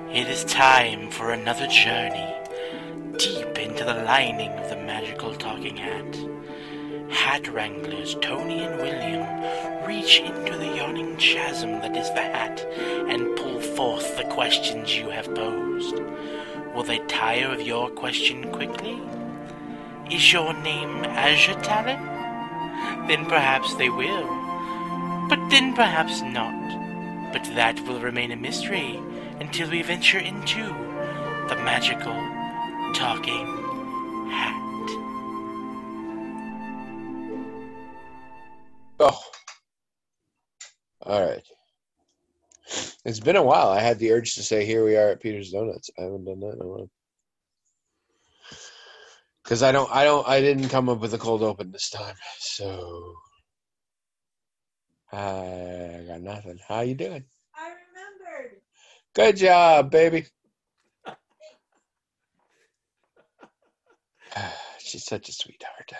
It is time for another journey deep into the lining of the magical talking hat. Hat wranglers Tony and William reach into the yawning chasm that is the hat and pull forth the questions you have posed. Will they tire of your question quickly? Is your name Azure Talon? Then perhaps they will, but then perhaps not. But that will remain a mystery until we venture into the magical talking hat. Oh, all right. It's been a while. I had the urge to say, "Here we are at Peter's Donuts." I haven't done that in a while because I didn't come up with a cold open this time. So I got nothing. How you doing? I remembered. Good job, baby. She's such a sweetheart.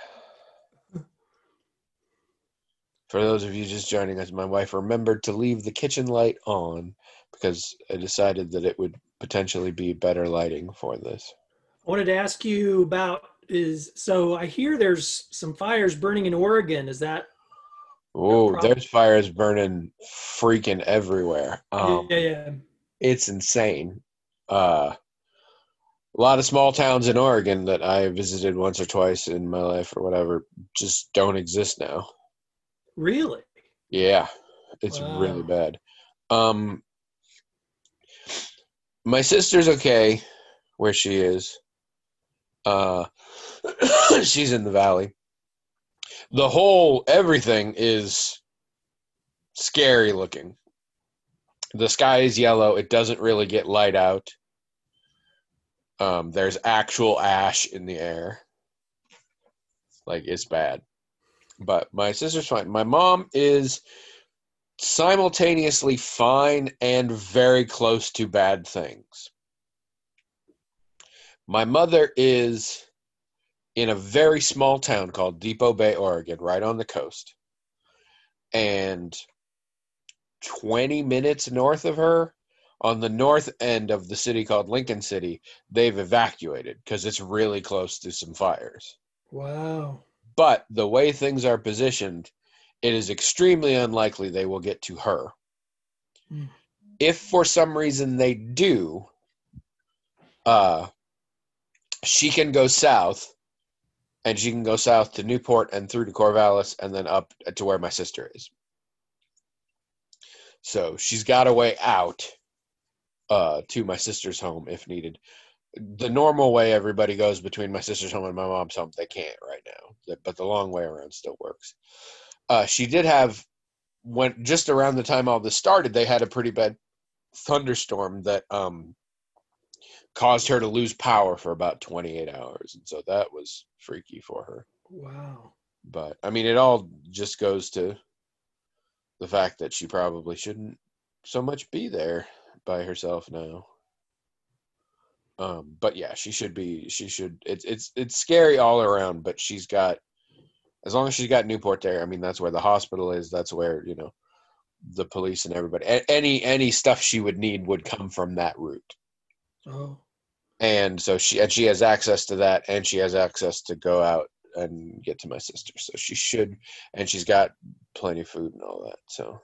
For those of you just joining us, my wife remembered to leave the kitchen light on because I decided that it would potentially be better lighting for this. I wanted to ask you about so I hear there's some fires burning in Oregon. Is that Oh, problem? there's fires burning freaking everywhere. Yeah. It's insane. A lot of small towns in Oregon that I visited once or twice in my life or whatever just don't exist now. Really? Yeah, it's Wow. really bad. My sister's okay where she is. She's in the valley. Everything is scary looking. The sky is yellow. It doesn't really get light out. There's actual ash in the air. Like, it's bad. But my sister's fine. My mom is simultaneously fine and very close to bad things. My mother is in a very small town called Depot Bay, Oregon, right on the coast. And 20 minutes north of her, on the north end of the city called Lincoln City, they've evacuated because it's really close to some fires. Wow. But the way things are positioned, it is extremely unlikely they will get to her. Mm. If for some reason they do, she can go south, and she can go south to Newport and through to Corvallis and then up to where my sister is. So she's got a way out to my sister's home if needed. The normal way everybody goes between my sister's home and my mom's home, they can't right now. But the long way around still works. She did have, when just around the time all this started, they had a pretty bad thunderstorm that caused her to lose power for about 28 hours. And so that was freaky for her. Wow. But, I mean, it all just goes to the fact that she probably shouldn't so much be there by herself now. But yeah, it's scary all around, but as long as she's got Newport there, I mean, that's where the hospital is. That's where, the police and everybody, any stuff she would need would come from that route. Oh. And so she has access to that, and she has access to go out and get to my sister. So she should, and she's got plenty of food and all that. So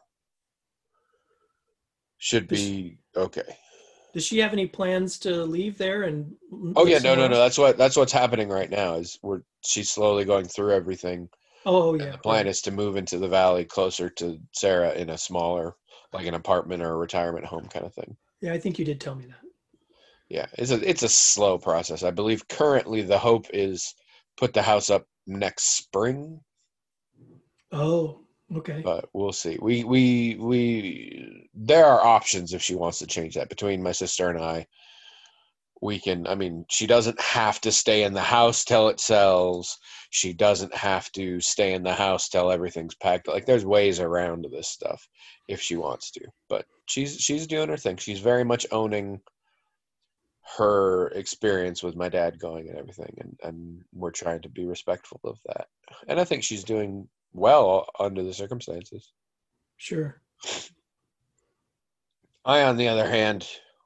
should be okay. Does she have any plans to leave there and Oh live yeah, no. somewhere else? That's what's happening right now. She's slowly going through everything. Oh And yeah. the plan Right. is to move into the valley closer to Sarah in a smaller, like an apartment or a retirement home kind of thing. Yeah, I think you did tell me that. Yeah, it's a slow process. I believe currently the hope is put the house up next spring, Oh, okay. but we'll see. We there are options if she wants to change that. Between my sister and I, we can. I mean, she doesn't have to stay in the house till it sells. She doesn't have to stay in the house till everything's packed. Like, there's ways around this stuff if she wants to. But she's doing her thing. She's very much owning her experience with my dad going and everything, and we're trying to be respectful of that. And I think she's doing well under the circumstances. Sure. I, on the other hand,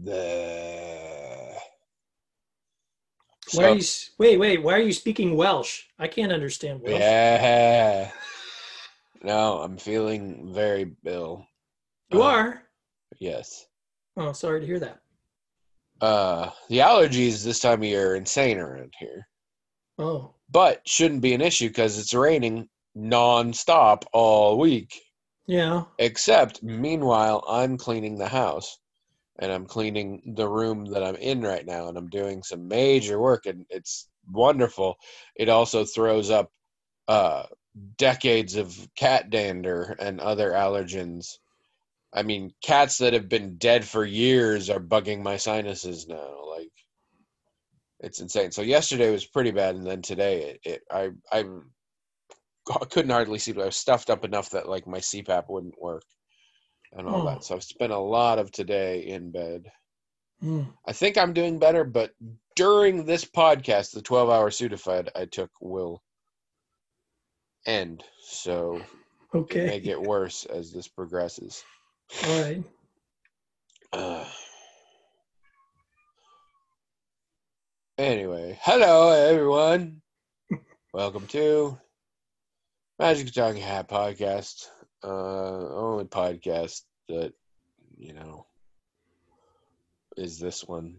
Why are So, you wait? Why are you speaking Welsh? I can't understand Welsh. yeah. No, I'm feeling very ill. You are? Yes. Oh, sorry to hear that. The allergies this time of year are insane around here. Oh, But shouldn't be an issue because it's raining non-stop all week. yeah. Except, meanwhile, I'm cleaning the house. And I'm cleaning the room that I'm in right now. And I'm doing some major work. And it's wonderful. It also throws up decades of cat dander and other allergens. I mean, cats that have been dead for years are bugging my sinuses now. Like, it's insane. So yesterday was pretty bad, and then today I couldn't hardly sleep. I was stuffed up enough that like my CPAP wouldn't work and all Oh. that. So I've spent a lot of today in bed. Mm. I think I'm doing better, but during this podcast, the 12-hour Sudafed I took will end. So it may Okay. get worse as this progresses. All right. Anyway, hello everyone. Welcome to Magic the Talking Hat podcast. Only podcast that is this one.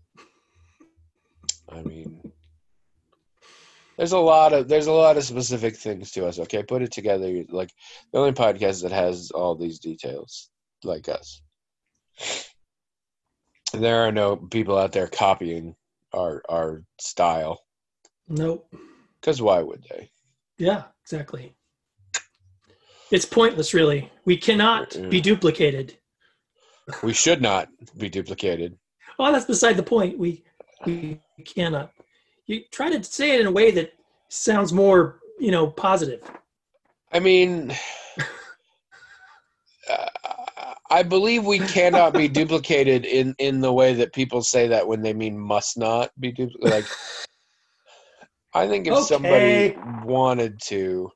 I mean, there's a lot of specific things to us. Okay, put it together. Like the only podcast that has all these details, like us. There are no people out there copying our style. Nope. Because why would they? Yeah, exactly. It's pointless, really. We cannot be duplicated. We should not be duplicated. Well, that's beside the point. We cannot. You try to say it in a way that sounds more, positive. I mean, I believe we cannot be duplicated in the way that people say that when they mean must not be duplicated. Like, I think if somebody wanted to.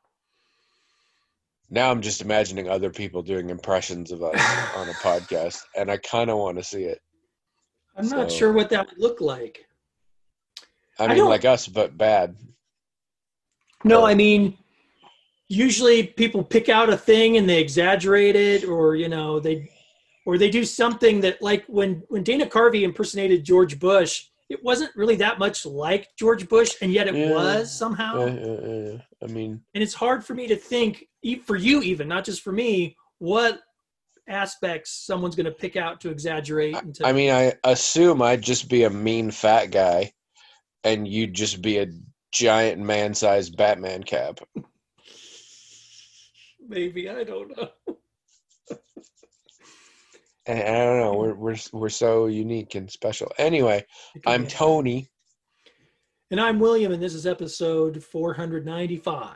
Now I'm just imagining other people doing impressions of us on a podcast, and I kind of want to see it. I'm not sure what that would look like. I mean, like us, but bad. No, I mean, usually people pick out a thing and they exaggerate it, or they do something that, like when Dana Carvey impersonated George Bush, it wasn't really that much like George Bush, and yet it was somehow. I mean, and it's hard for me to think, for you even, not just for me, what aspects someone's going to pick out to exaggerate. I mean, I assume I'd just be a mean fat guy, and you'd just be a giant man-sized Batman cap. Maybe, I don't know. And I don't know. We're so unique and special. Anyway, I'm Tony. And I'm William, and this is episode 495.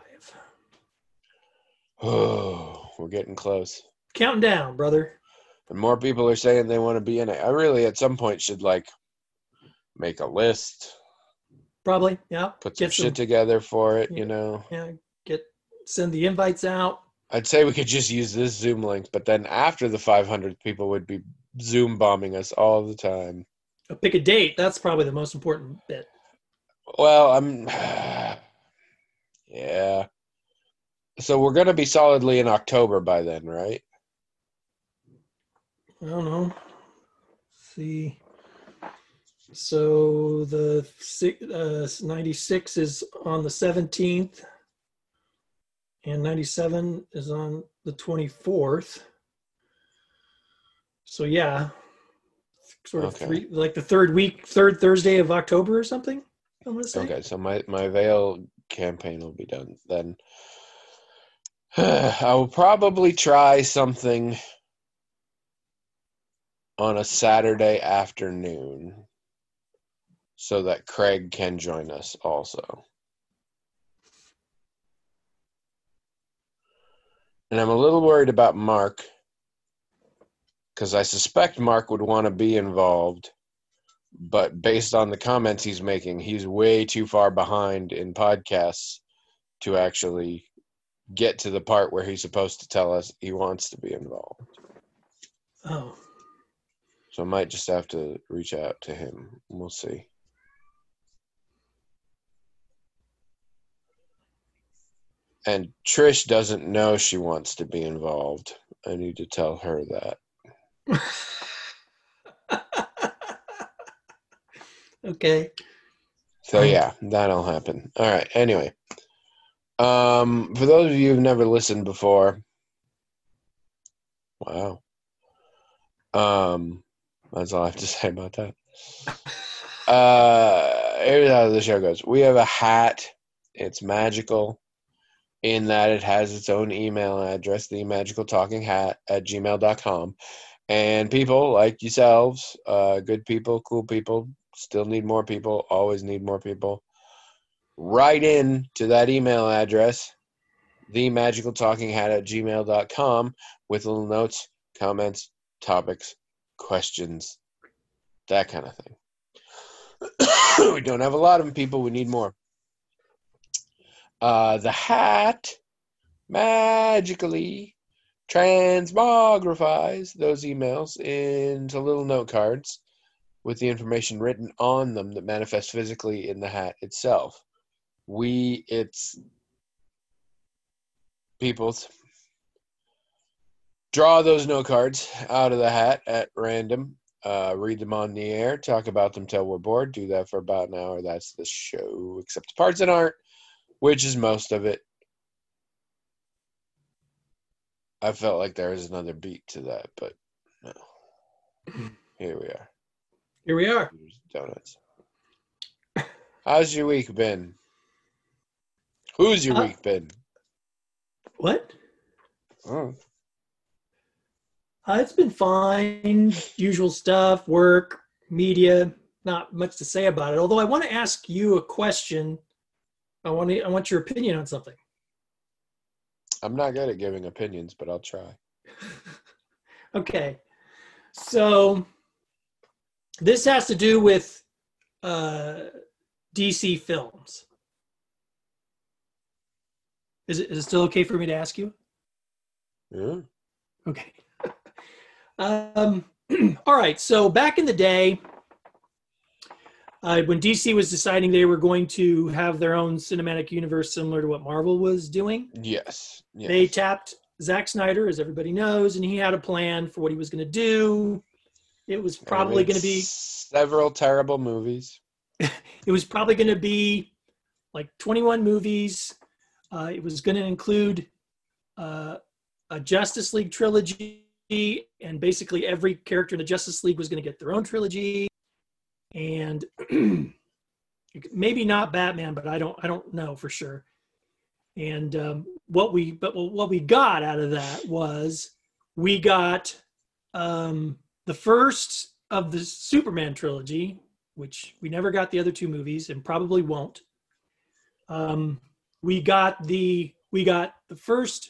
Oh, we're getting close. Counting down, brother. And more people are saying they want to be in it. I really, at some point, should make a list. Probably, yeah. Put some shit together for it, Yeah, send the invites out. I'd say we could just use this Zoom link, but then after the 500 people would be Zoom bombing us all the time. Pick a date. That's probably the most important bit. Well, yeah. So we're going to be solidly in October by then, right? I don't know. Let's see. So the 96 is on the 17th. And 97 is on the 24th. So yeah, sort of the third Thursday of October or something. I'm gonna say. Okay, so my veil campaign will be done then. I will probably try something on a Saturday afternoon so that Craig can join us also. And I'm a little worried about Mark because I suspect Mark would want to be involved, but based on the comments he's making, he's way too far behind in podcasts to actually get to the part where he's supposed to tell us he wants to be involved. Oh. So I might just have to reach out to him. We'll see. And Trish doesn't know she wants to be involved. I need to tell her that. Okay. So yeah, that'll happen. All right. Anyway, for those of you who've never listened before, wow. That's all I have to say about that. Here's how the show goes. We have a hat. It's magical in that it has its own email address, the magicaltalkinghat@gmail.com. And people like yourselves, good people, cool people, still need more people, always need more people. Write in to that email address, themagicaltalkinghat@gmail.com, with little notes, comments, topics, questions, that kind of thing. We don't have a lot of people. We need more. The hat magically transmogrifies those emails into little note cards with the information written on them that manifests physically in the hat itself. It's people's draw those note cards out of the hat at random, read them on the air, talk about them till we're bored, do that for about an hour. That's the show, except the parts that aren't, which is most of it. I felt like there was another beat to that, but no. Here we are. Here we are. Donuts. How's your week been? Who's your week been? What? Oh. It's been fine. Usual stuff, work, media. Not much to say about it. Although I want to ask you a question. I want your opinion on something. I'm not good at giving opinions, but I'll try. Okay. So this has to do with DC films. Is it still okay for me to ask you? Yeah. Okay. All right. So back in the day, when DC was deciding they were going to have their own cinematic universe similar to what Marvel was doing, Yes. They tapped Zack Snyder, as everybody knows, and he had a plan for what he was going to do. It was probably going to be several terrible movies. It was probably going to be like 21 movies. It was going to include a Justice League trilogy, and basically every character in the Justice League was going to get their own trilogy. And maybe not Batman, but I don't know for sure. And what we got out of that was we got the first of the Superman trilogy, which we never got the other two movies and probably won't. We got the first.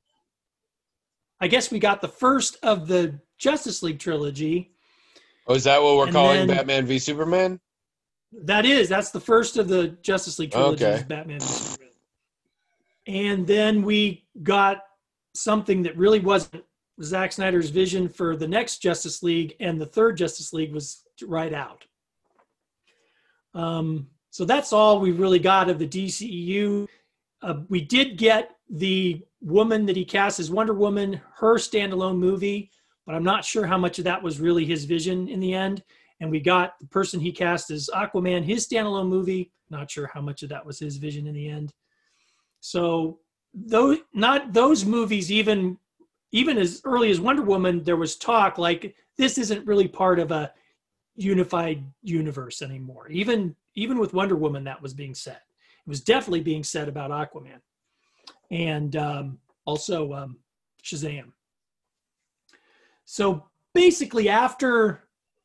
I guess we got the first of the Justice League trilogy. Oh, is that what we're calling Batman v Superman? That's the first of the Justice League trilogy. Okay. Batman v Superman. And then we got something that really wasn't Zack Snyder's vision for the next Justice League, and the third Justice League was right out. So that's all we really got of the DCEU. We did get the woman that he cast as Wonder Woman, her standalone movie, but I'm not sure how much of that was really his vision in the end. And we got the person he cast as Aquaman, his standalone movie. Not sure how much of that was his vision in the end. So those movies, even as early as Wonder Woman, there was talk like this isn't really part of a unified universe anymore. Even with Wonder Woman, that was being said. It was definitely being said about Aquaman, and also Shazam. So basically, after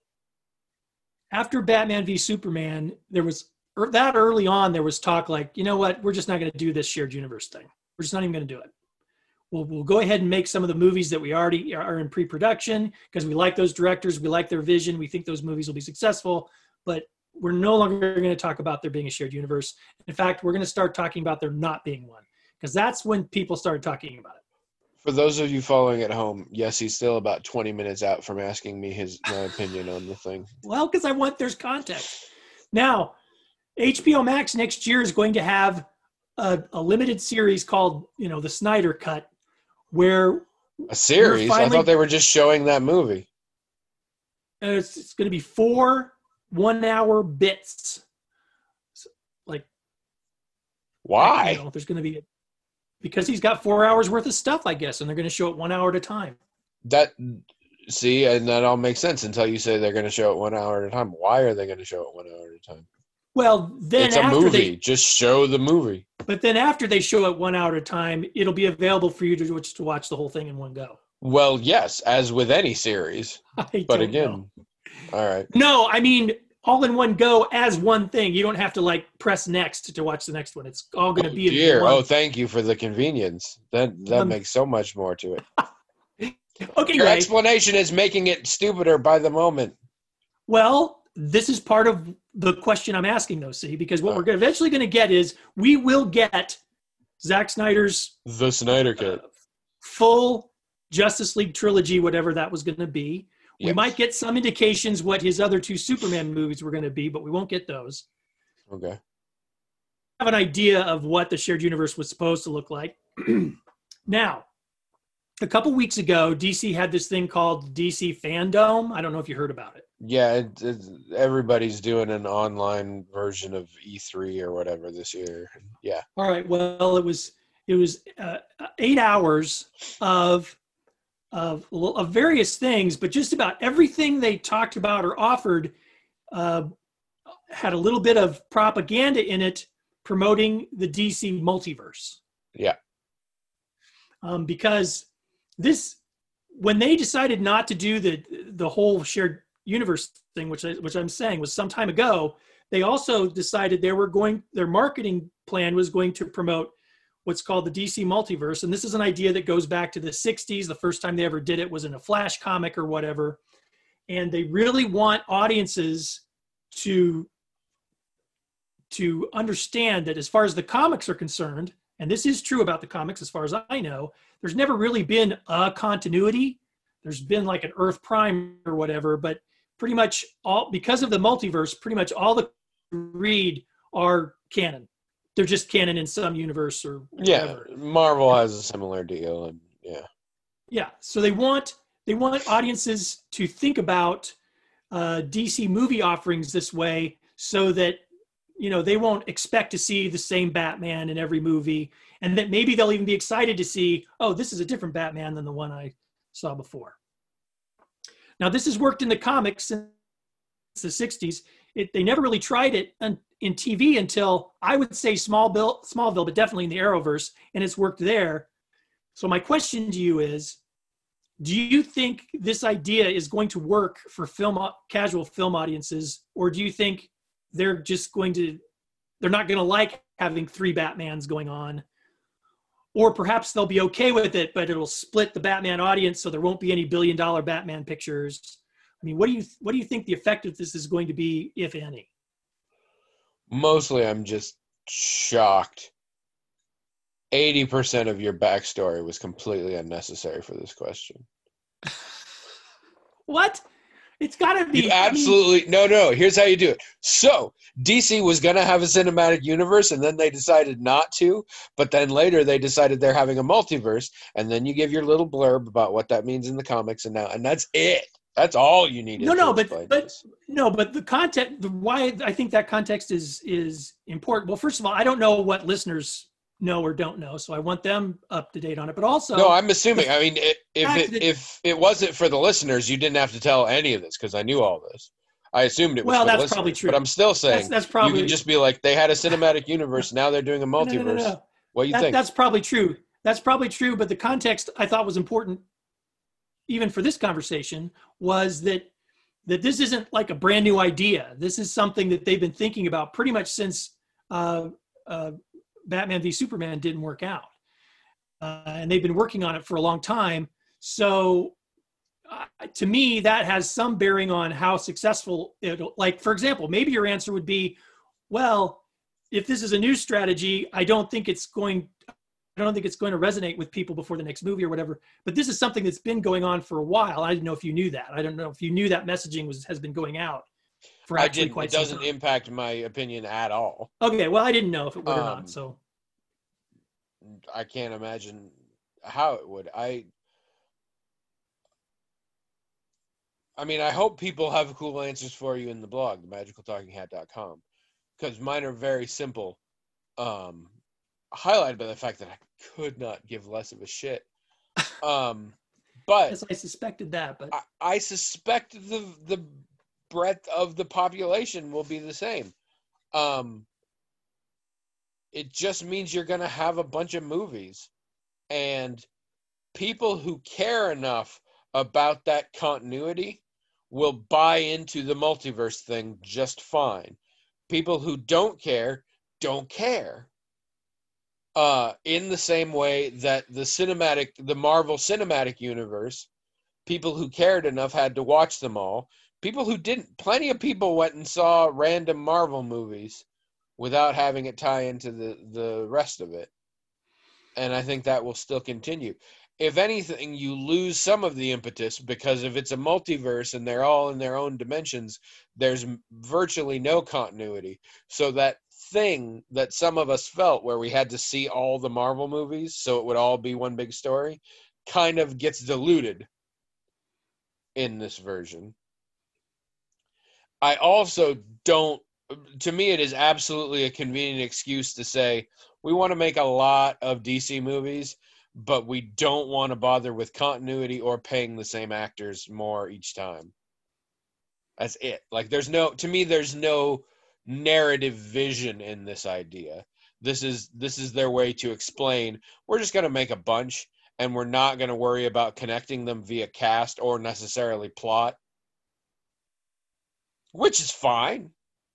Batman v Superman, there was that early on. There was talk like, you know what, we're just not going to do this shared universe thing. We're just not even going to do it. We'll go ahead and make some of the movies that we already are in pre-production because we like those directors, we like their vision, we think those movies will be successful, but we're no longer going to talk about there being a shared universe. In fact, we're going to start talking about there not being one because that's when people started talking about it. For those of you following at home, yes, he's still about 20 minutes out from asking me my opinion on the thing. Well, because there's context. Now, HBO Max next year is going to have a limited series called, the Snyder Cut, where a series? I thought they were just showing that movie. It's going to be 4 1-hour bits. Why? There's going to be because he's got 4 hours worth of stuff, I guess, and they're going to show it 1 hour at a time. And that all makes sense until you say they're going to show it 1 hour at a time. Why are they going to show it 1 hour at a time? Well, then it's a movie. Just show the movie. But then after they show it 1 hour at a time, it'll be available for you to watch the whole thing in one go. Well, yes, as with any series. But again, all right. No, I mean all in one go as one thing. You don't have to press next to watch the next one. It's all going to be in one. Oh, thank you for the convenience. That makes so much more to it. Okay, your explanation is making it stupider by the moment. Well, this is part of the question I'm asking, though, see, because what we're eventually going to get is we will get Zack Snyder's The Snyder Cut full Justice League trilogy, whatever that was going to be. Yes. We might get some indications what his other 2 Superman movies were going to be, but we won't get those. Okay. I have an idea of what the shared universe was supposed to look like. Now, a couple weeks ago, DC had this thing called DC Fandom. I don't know if you heard about it. Yeah, everybody's doing an online version of E3 or whatever this year. Yeah. All right. Well, it was 8 hours of various things, but just about everything they talked about or offered had a little bit of propaganda in it promoting the DC multiverse. Yeah. Because when they decided not to do the whole shared universe thing, which I'm saying was some time ago, they also decided their marketing plan was going to promote what's called the DC multiverse. And this is an idea that goes back to the 60s. The first time they ever did it was in a Flash comic or whatever. And they really want audiences to understand that as far as the comics are concerned, and this is true about the comics as far as I know, there's never really been a continuity. There's been like an Earth Prime or whatever, but pretty much because of the multiverse, pretty much all the read are canon. They're just canon in some universe or whatever. Yeah, Marvel has a similar deal, and yeah. Yeah, so they want audiences to think about DC movie offerings this way, so that they won't expect to see the same Batman in every movie, and that maybe they'll even be excited to see, oh, this is a different Batman than the one I saw before. Now, this has worked in the comics since the 60s. They never really tried it in TV until, I would say, Smallville, but definitely in the Arrowverse, and it's worked there. So my question to you is, do you think this idea is going to work for casual film audiences, or do you think they're not going to like having 3 Batmans going on? Or perhaps they'll be okay with it, but it'll split the Batman audience, so there won't be any billion-dollar Batman pictures. I mean, what do you think the effect of this is going to be, if any? Mostly, I'm just shocked. 80% of your backstory was completely unnecessary for this question. What? It's got to be. You absolutely no. Here's how you do it. So DC was going to have a cinematic universe, and then they decided not to. But then later they decided they're having a multiverse, and then you give your little blurb about what that means in the comics, and that's it. That's all you need. But the context. Why I think that context is important. Well, first of all, I don't know what listeners know or don't know, so I want them up to date on it. But also, no, I'm assuming. I mean, if it wasn't for the listeners, you didn't have to tell any of this because I knew all this. I assumed it was. Well, for that's listeners, probably true. But I'm still saying that's probably. You can just be like, they had a cinematic universe. Now they're doing a multiverse. No. What do you think? That's probably true. That's probably true. But the context I thought was important, even for this conversation, was that this isn't like a brand new idea. This is something that they've been thinking about pretty much since Batman v Superman didn't work out. And they've been working on it for a long time. So to me, that has some bearing on how successful it'll, like, for example, maybe your answer would be, well, if this is a new strategy, I don't think don't think it's going to resonate with people before the next movie or whatever. But this is something that's been going on for a while. I didn't know if you knew that. I don't know if you knew that messaging has been going out for I actually didn't. quite It some doesn't time. impact my opinion at all. Okay, well, I didn't know if it would or not. So I can't imagine how it would. I mean, I hope people have cool answers for you in the blog, themagicaltalkinghat.com, because mine are very simple, highlighted by the fact that I could not give less of a shit. But yes, I suspected that, but I suspect the breadth of the population will be the same. It just means you're going to have a bunch of movies, and people who care enough about that continuity will buy into the multiverse thing just fine. People who don't care, don't care. In the same way that the Marvel Cinematic Universe, people who cared enough had to watch them all. People who didn't, plenty of people went and saw random Marvel movies without having it tie into the rest of it. And I think that will still continue. If anything, you lose some of the impetus, because if it's a multiverse and they're all in their own dimensions, there's virtually no continuity. So that thing that some of us felt where we had to see all the Marvel movies so it would all be one big story kind of gets diluted in this version. I also don't, to me, it is absolutely a convenient excuse to say, we want to make a lot of DC movies, but we don't want to bother with continuity or paying the same actors more each time. That's it. Like, there's no narrative vision in this idea. This is their way to explain, we're just going to make a bunch, and we're not going to worry about connecting them via cast or necessarily plot, which is fine.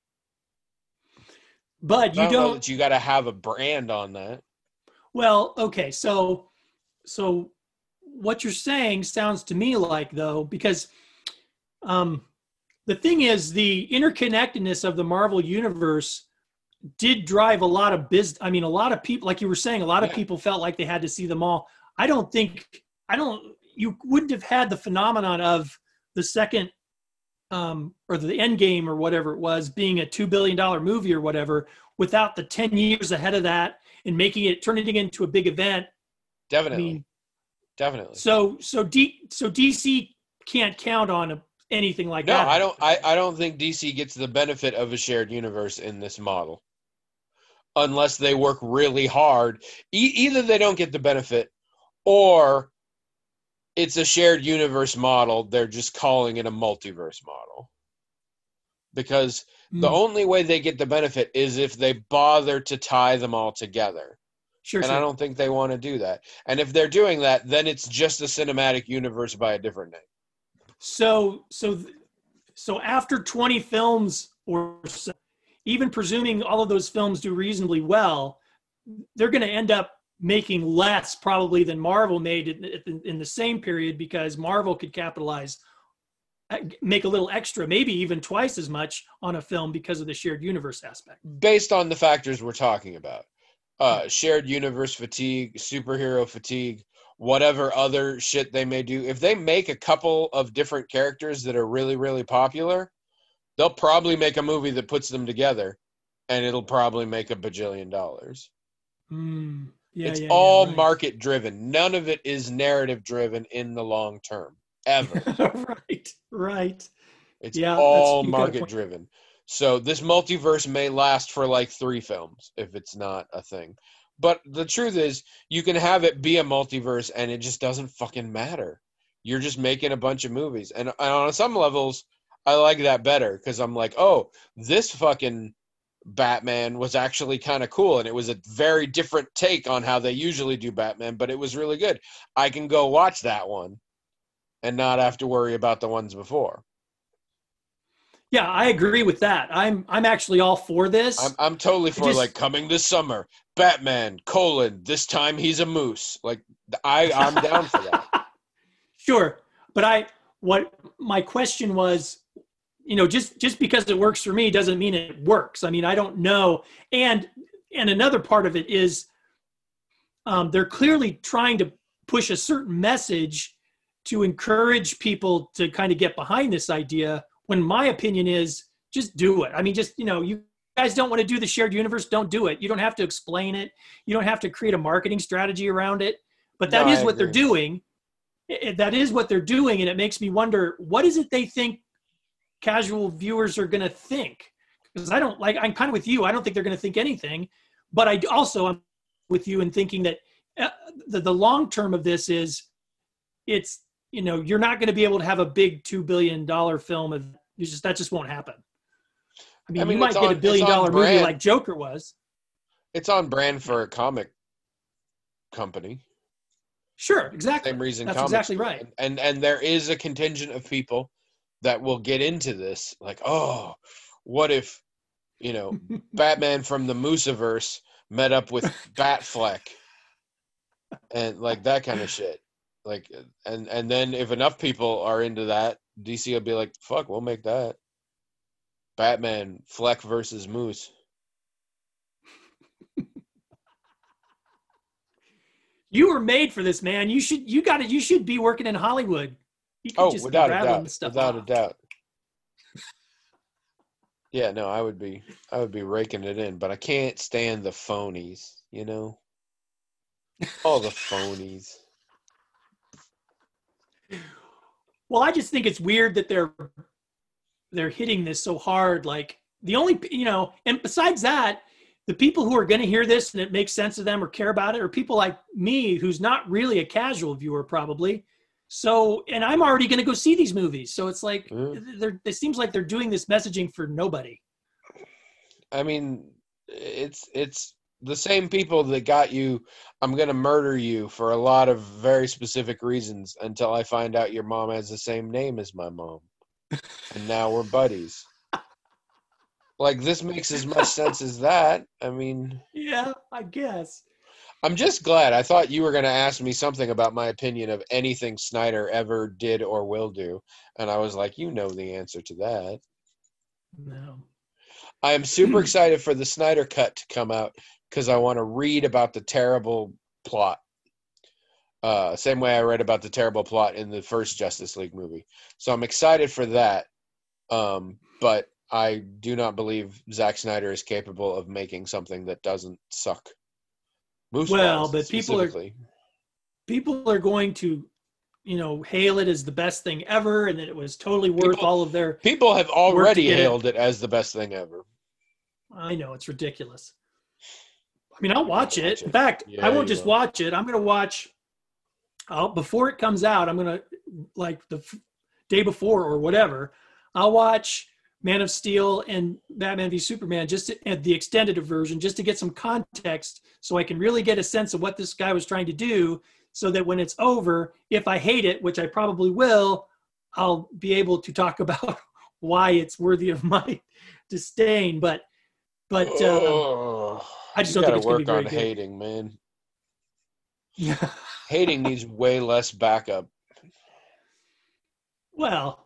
But you I don't know don't. that you got to have a brand on that. Well, okay, so what you're saying sounds to me like, though, because the thing is, the interconnectedness of the Marvel universe did drive a lot of business. I mean, a lot of people, like you were saying, a lot of people felt like they had to see them all. You wouldn't have had the phenomenon of the second or the end game or whatever it was being a $2 billion movie or whatever without the 10 years ahead of that and turning it into a big event. Definitely. I mean, definitely. So DC can't count on anything like that. No, I don't think DC gets the benefit of a shared universe in this model, unless they work really hard. Either they don't get the benefit, or it's a shared universe model. They're just calling it a multiverse model. Because the only way they get the benefit is if they bother to tie them all together. Sure. I don't think they want to do that. And if they're doing that, then it's just a cinematic universe by a different name. So after 20 films or so, even presuming all of those films do reasonably well, they're going to end up making less probably than Marvel made in the same period, because Marvel could capitalize, make a little extra, maybe even twice as much on a film because of the shared universe aspect. Based on the factors we're talking about. Shared universe fatigue, superhero fatigue, whatever other shit they may do. If they make a couple of different characters that are really, really popular, they'll probably make a movie that puts them together, and it'll probably make $1 bajillion. It's all market driven. None of it is narrative driven in the long term, ever. Right. It's all market driven. So this multiverse may last for like 3 films if it's not a thing. But the truth is, you can have it be a multiverse and it just doesn't fucking matter. You're just making a bunch of movies. And on some levels, I like that better, because I'm like, oh, this fucking Batman was actually kind of cool, and it was a very different take on how they usually do Batman, but it was really good. I can go watch that one and not have to worry about the ones before. Yeah, I agree with that. I'm actually all for this. I'm totally for like coming this summer, Batman, this time he's a moose. Like I'm down for that. Sure. But what my question was, just because it works for me doesn't mean it works. I mean, I don't know. And another part of it is they're clearly trying to push a certain message to encourage people to kind of get behind this idea, when my opinion is just do it. I mean, just, you guys don't want to do the shared universe, don't do it. You don't have to explain it. You don't have to create a marketing strategy around it. But that is what they're doing. That is what they're doing. And it makes me wonder, what is it they think casual viewers are going to think? Because I'm kind of with you. I don't think they're going to think anything. But I'm with you in thinking that the long term of this is, it's, you're not going to be able to have a big $2 billion film. That just won't happen. I mean, you might get a $1 billion movie like Joker was. It's on brand for a comic company. Sure, exactly. Same reason. That's exactly right. And there is a contingent of people that will get into this, like, oh, what if, Batman from the Mooseverse met up with Batfleck, and like that kind of shit. Like, and then if enough people are into that, DC will be like, fuck, we'll make that. Batman, Fleck versus Moose. You were made for this, man. You should be working in Hollywood. Without a doubt. Yeah, no, I would be raking it in, but I can't stand the phonies, all the phonies. Well, I just think it's weird that they're hitting this so hard. Like, the only, and besides that, the people who are going to hear this and it makes sense to them or care about it are people like me, who's not really a casual viewer probably. So, and I'm already going to go see these movies. So it's like, it seems like they're doing this messaging for nobody. I mean, it's the same people that got you, I'm going to murder you, for a lot of very specific reasons, until I find out your mom has the same name as my mom. And now we're buddies. Like, this makes as much sense as that. I mean... Yeah, I guess. I'm just glad. I thought you were going to ask me something about my opinion of anything Snyder ever did or will do. And I was like, the answer to that. No. I am super excited for the Snyder Cut to come out, because I want to read about the terrible plot. Same way I read about the terrible plot in the first Justice League movie. So I'm excited for that. But I do not believe Zack Snyder is capable of making something that doesn't suck. Well, but people are going to, hail it as the best thing ever, and that it was totally worth all of their... People have already hailed it as the best thing ever. I know, it's ridiculous. I mean, I'll watch it. In fact, I won't just watch it. I'm going to watch... before it comes out, I'm going to, like the day before or whatever, I'll watch Man of Steel and Batman v Superman, the extended version, just to get some context, so I can really get a sense of what this guy was trying to do, so that when it's over, if I hate it, which I probably will, I'll be able to talk about why it's worthy of my disdain. But I just don't think it's going to be very good. Work on hating, man. Hating needs way less backup. Well,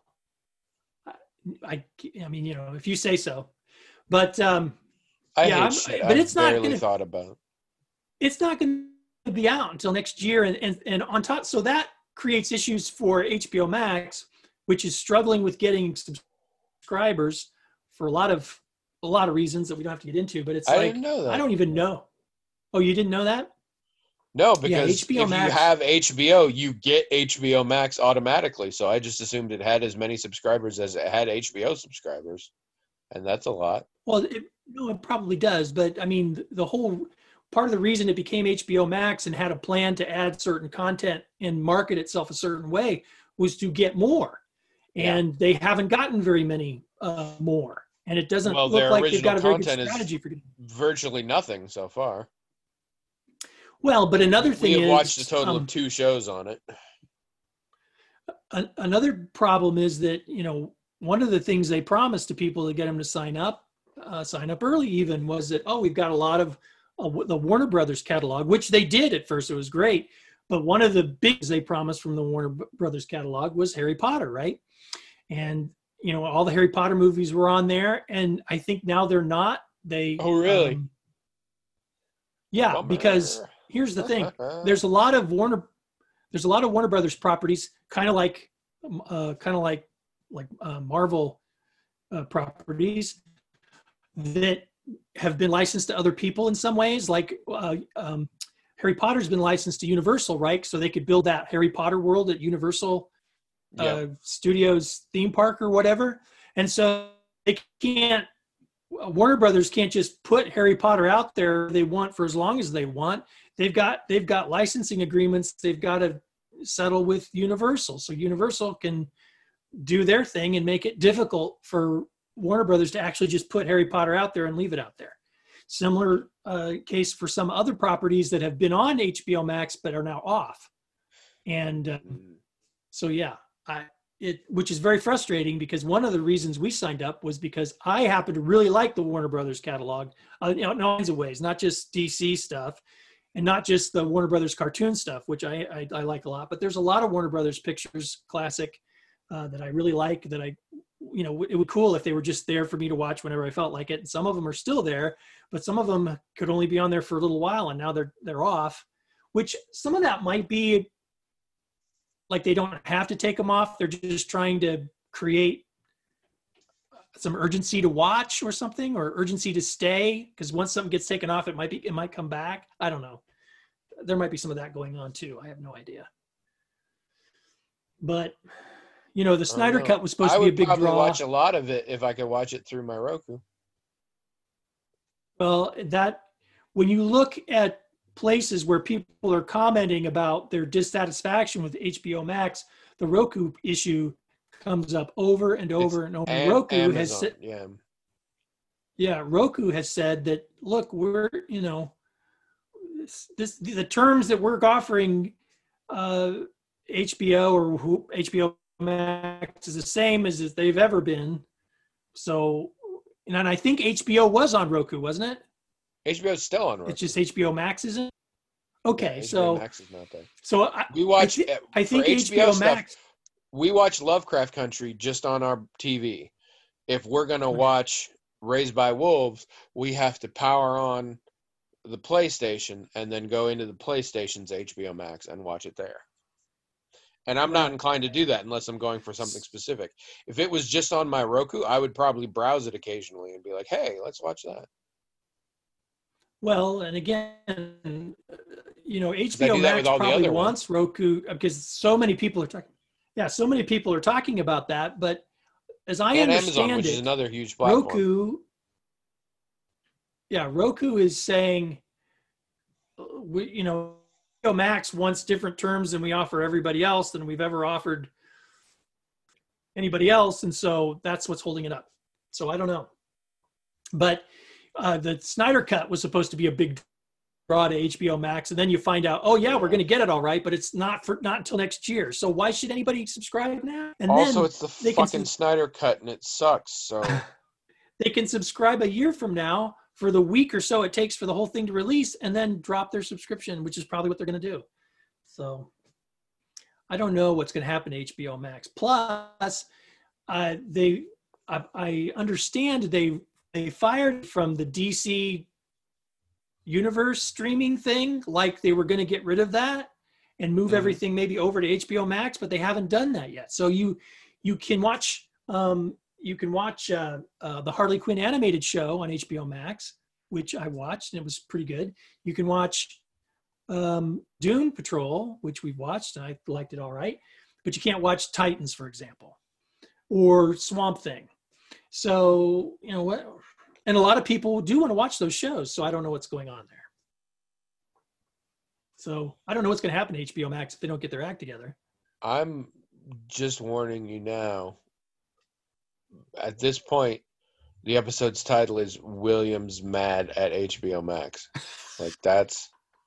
I mean, if you say so, but I hate shit. But it's not going to thought about. It's not going to be out until next year, and on top, so that creates issues for HBO Max, which is struggling with getting subscribers for a lot of reasons that we don't have to get into. But it's I didn't know that. I don't even know. Oh, you didn't know that? No, because if Max, you have HBO, you get HBO Max automatically. So I just assumed it had as many subscribers as it had HBO subscribers, and that's a lot. Well, it probably does, but I mean, the whole part of the reason it became HBO Max and had a plan to add certain content and market itself a certain way was to get more, and they haven't gotten very many more, and it doesn't look like they've got a very good strategy for virtually nothing so far. Well, but another thing is... We have watched a total of 2 shows on it. Another problem is that, one of the things they promised to people to get them to sign up early even, was that, we've got a lot of the Warner Brothers catalog, which they did at first. It was great. But one of the big things they promised from the Warner Brothers catalog was Harry Potter, right? And, all the Harry Potter movies were on there. And I think now they're not. Oh, really? Yeah, because... here's the thing. There's a lot of Warner Brothers properties, kind of like Marvel properties that have been licensed to other people in some ways. Like Harry Potter's been licensed to Universal, right? So they could build that Harry Potter world at Universal Studios theme park or whatever. And so they can't, Warner Brothers can't just put Harry Potter out there they want for as long as they want. They've got licensing agreements they've got to settle with Universal. So Universal can do their thing and make it difficult for Warner Brothers to actually just put Harry Potter out there and leave it out there. Similar case for some other properties that have been on HBO Max but are now off. And so, yeah, which is very frustrating because one of the reasons we signed up was because I happen to really like the Warner Brothers catalog in all kinds of ways, not just DC stuff and not just the Warner Brothers cartoon stuff, which I like a lot, but there's a lot of Warner Brothers Pictures classic that I really like that it would be cool if they were just there for me to watch whenever I felt like it. And some of them are still there, but some of them could only be on there for a little while and now they're off, which some of that might be like they don't have to take them off. They're just trying to create some urgency to watch or something, or urgency to stay. Because once something gets taken off, it might come back. I don't know. There might be some of that going on too. I have no idea. But the Snyder Cut was supposed to be a big draw. I would probably watch a lot of it if I could watch it through my Roku. Well, when you look at places where people are commenting about their dissatisfaction with HBO Max, the Roku issue comes up over and over and over. Roku Amazon, has said, Roku has said that, look, we're, the terms that we're offering HBO or HBO Max is the same as they've ever been. So, and I think HBO was on Roku, wasn't it? HBO is still on Roku. It's just HBO Max isn't? Okay, yeah, so HBO Max is not there. So we watch. I think HBO Max. Stuff, we watch Lovecraft Country just on our TV. If we're gonna watch Raised by Wolves, we have to power on the PlayStation and then go into the PlayStation's HBO Max and watch it there. And I'm not inclined to do that unless I'm going for something specific. If it was just on my Roku, I would probably browse it occasionally and be like, "Hey, let's watch that." Well, and again, HBO Max probably wants Roku because so many people are talking. Yeah, so many people are talking about that. But as I understand Amazon, which is another huge platform. Roku is saying, HBO Max wants different terms than we offer everybody else than we've ever offered anybody else, and so that's what's holding it up. So I don't know, but. The Snyder Cut was supposed to be a big draw to HBO Max, and then you find out, oh yeah, we're going to get it all right, but it's not until next year. So why should anybody subscribe now? And also, it's the fucking Snyder Cut, and it sucks. So they can subscribe a year from now for the week or so it takes for the whole thing to release, and then drop their subscription, which is probably what they're going to do. So I don't know what's going to happen to HBO Max. Plus, I understand they fired from the DC Universe streaming thing, like they were going to get rid of that and move everything maybe over to HBO Max, but they haven't done that yet. So you can watch the Harley Quinn animated show on HBO Max, which I watched and it was pretty good. You can watch Doom Patrol, which we've watched and I liked it all right, but you can't watch Titans, for example, or Swamp Thing. So, what? And a lot of people do want to watch those shows. So I don't know what's going on there. So I don't know what's going to happen to HBO Max if they don't get their act together. I'm just warning you now. At this point, the episode's title is William's Mad at HBO Max. Like that's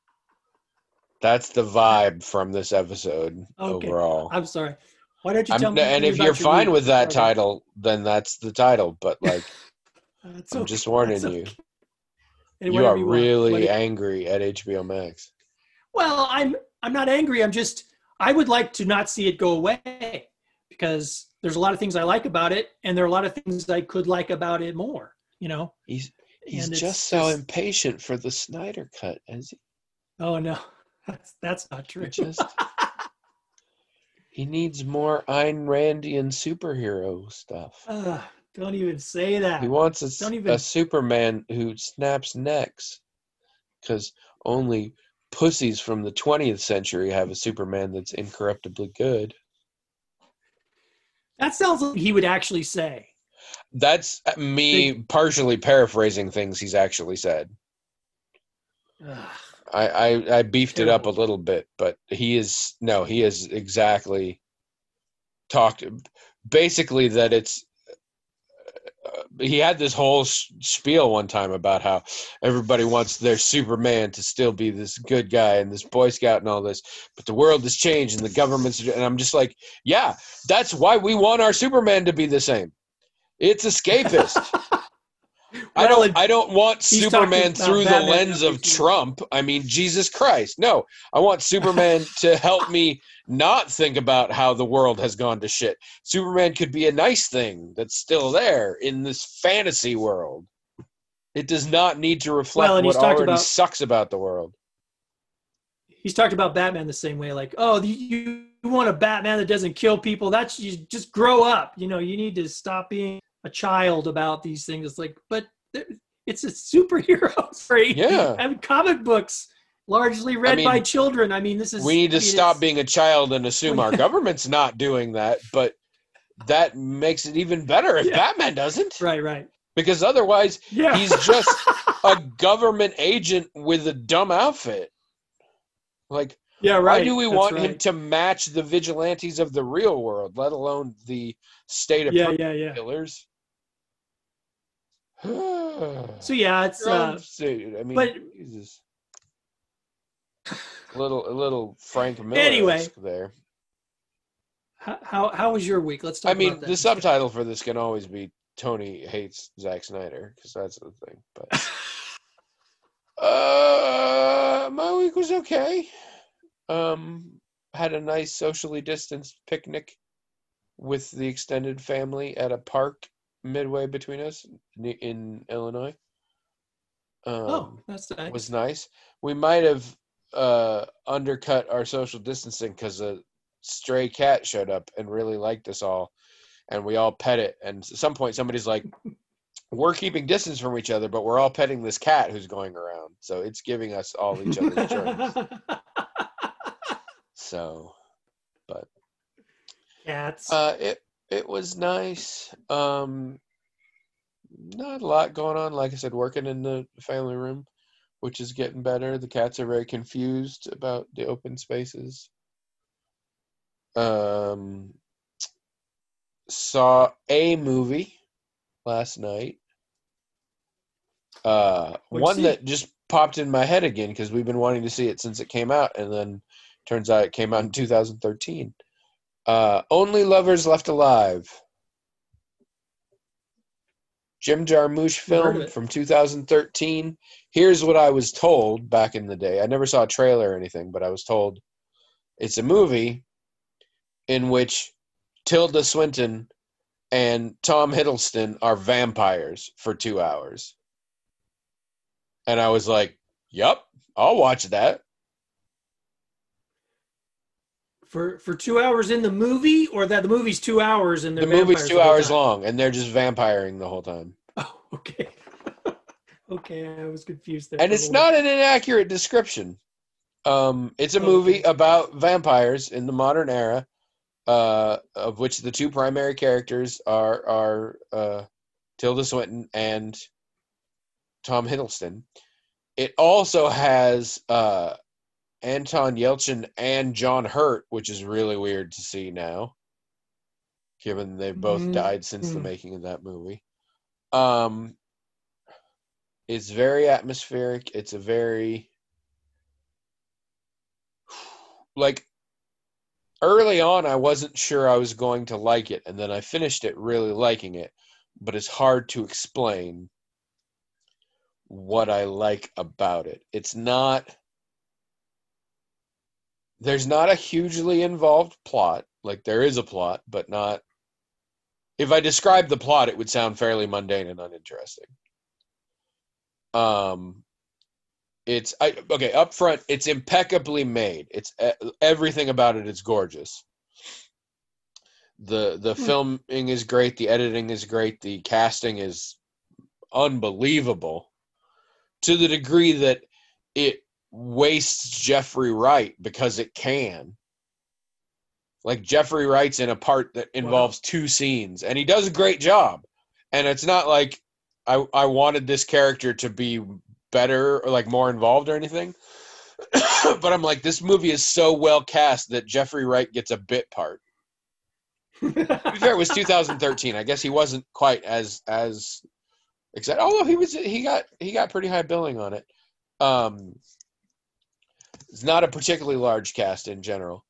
the vibe from this episode overall. I'm sorry. Why don't you tell me? And if you're fine with that title, then that's the title. But like, I'm just warning you. You are really angry at HBO Max. Well, I'm not angry. I would like to not see it go away because there's a lot of things I like about it, and there are a lot of things I could like about it more. He's just so impatient for the Snyder Cut, is he? Oh no, that's not true. He needs more Ayn Randian superhero stuff. Don't even say that. He wants Don't a even. Superman who snaps necks, because only pussies from the 20th century have a Superman that's incorruptibly good. That sounds like he would actually say. That's me partially paraphrasing things he's actually said. I beefed it up a little bit, but he has exactly talked, basically, that it's, he had this whole spiel one time about how everybody wants their Superman to still be this good guy and this Boy Scout and all this, but the world has changed and the government's, and I'm just like, yeah, that's why we want our Superman to be the same. It's escapist. Well, I don't want Superman through the lens of Trump. I mean, Jesus Christ. No, I want Superman to help me not think about how the world has gone to shit. Superman could be a nice thing that's still there in this fantasy world. It does not need to reflect what already sucks about the world. He's talked about Batman the same way, like, oh, you want a Batman that doesn't kill people. That's, you just grow up. You need to stop being a child about these things. It's like, but it's a superhero story. Yeah. I mean, comic books largely read by children. I mean, we need to stop being a child and assume our government's not doing that, but that makes it even better if Batman doesn't. Right. Because otherwise, he's just a government agent with a dumb outfit. Like, why do we want him to match the vigilantes of the real world, let alone the state of killers? So it's I mean, but Jesus. a little Frank Miller anyway there. How was your week? Let's talk about that. The subtitle for this can always be Tony hates Zack Snyder, because that's the thing. But my week was okay. Had a nice socially distanced picnic with the extended family at a park midway between us in Illinois. That's nice. Was nice. We might have undercut our social distancing because a stray cat showed up and really liked us all, and we all pet it. And at some point, somebody's like, "We're keeping distance from each other, but we're all petting this cat who's going around, so it's giving us all each other's germs." So, but cats. It was nice. Not a lot going on. Like I said, working in the family room, which is getting better. The cats are very confused about the open spaces. Saw a movie last night. One that just popped in my head again because we've been wanting to see it since it came out, and then turns out it came out in 2013. Only Lovers Left Alive. Jim Jarmusch film from 2013. Here's what I was told back in the day. I never saw a trailer or anything, but I was told it's a movie in which Tilda Swinton and Tom Hiddleston are vampires for 2 hours. And I was like, yup, I'll watch that. For 2 hours in the movie, or that the movie's 2 hours and the movie's 2 hours long and they're just vampiring the whole time. Oh, okay. Okay, I was confused there. And it's not an inaccurate description. It's a movie about vampires in the modern era, of which the two primary characters are Tilda Swinton and Tom Hiddleston. It also has Anton Yelchin and John Hurt, which is really weird to see now, given they've both died since the making of that movie. It's very atmospheric. It's a very, like, early on I wasn't sure I was going to like it, and then I finished it really liking it, but it's hard to explain what I like about it. There's not a hugely involved plot. Like, there is a plot, but not. If I described the plot, it would sound fairly mundane and uninteresting. okay, up front, it's impeccably made. It's everything about it is gorgeous. The filming is great, the editing is great, the casting is unbelievable to the degree that it wastes Jeffrey Wright because it can. Like, Jeffrey Wright's in a part that involves 2 scenes, and he does a great job. And it's not like I wanted this character to be better or like more involved or anything. But I'm like, this movie is so well cast that Jeffrey Wright gets a bit part. To be fair, it was 2013. I guess he wasn't quite as excited. Although he got pretty high billing on it. It's not a particularly large cast in general.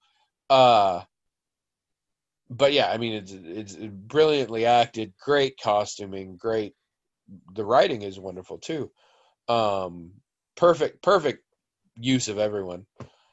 But yeah, I mean, it's brilliantly acted, great costuming, great. The writing is wonderful too. Perfect use of everyone.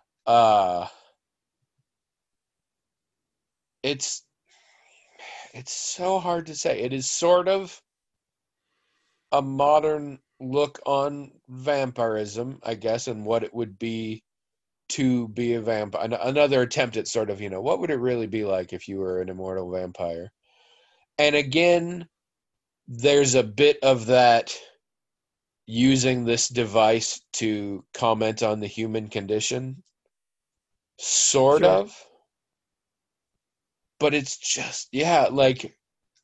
It's so hard to say. It is sort of a modern look on vampirism, I guess, and what it would be to be a vampire. Another attempt at sort of, what would it really be like if you were an immortal vampire? And again, there's a bit of that using this device to comment on the human condition, sort of. But it's just, like,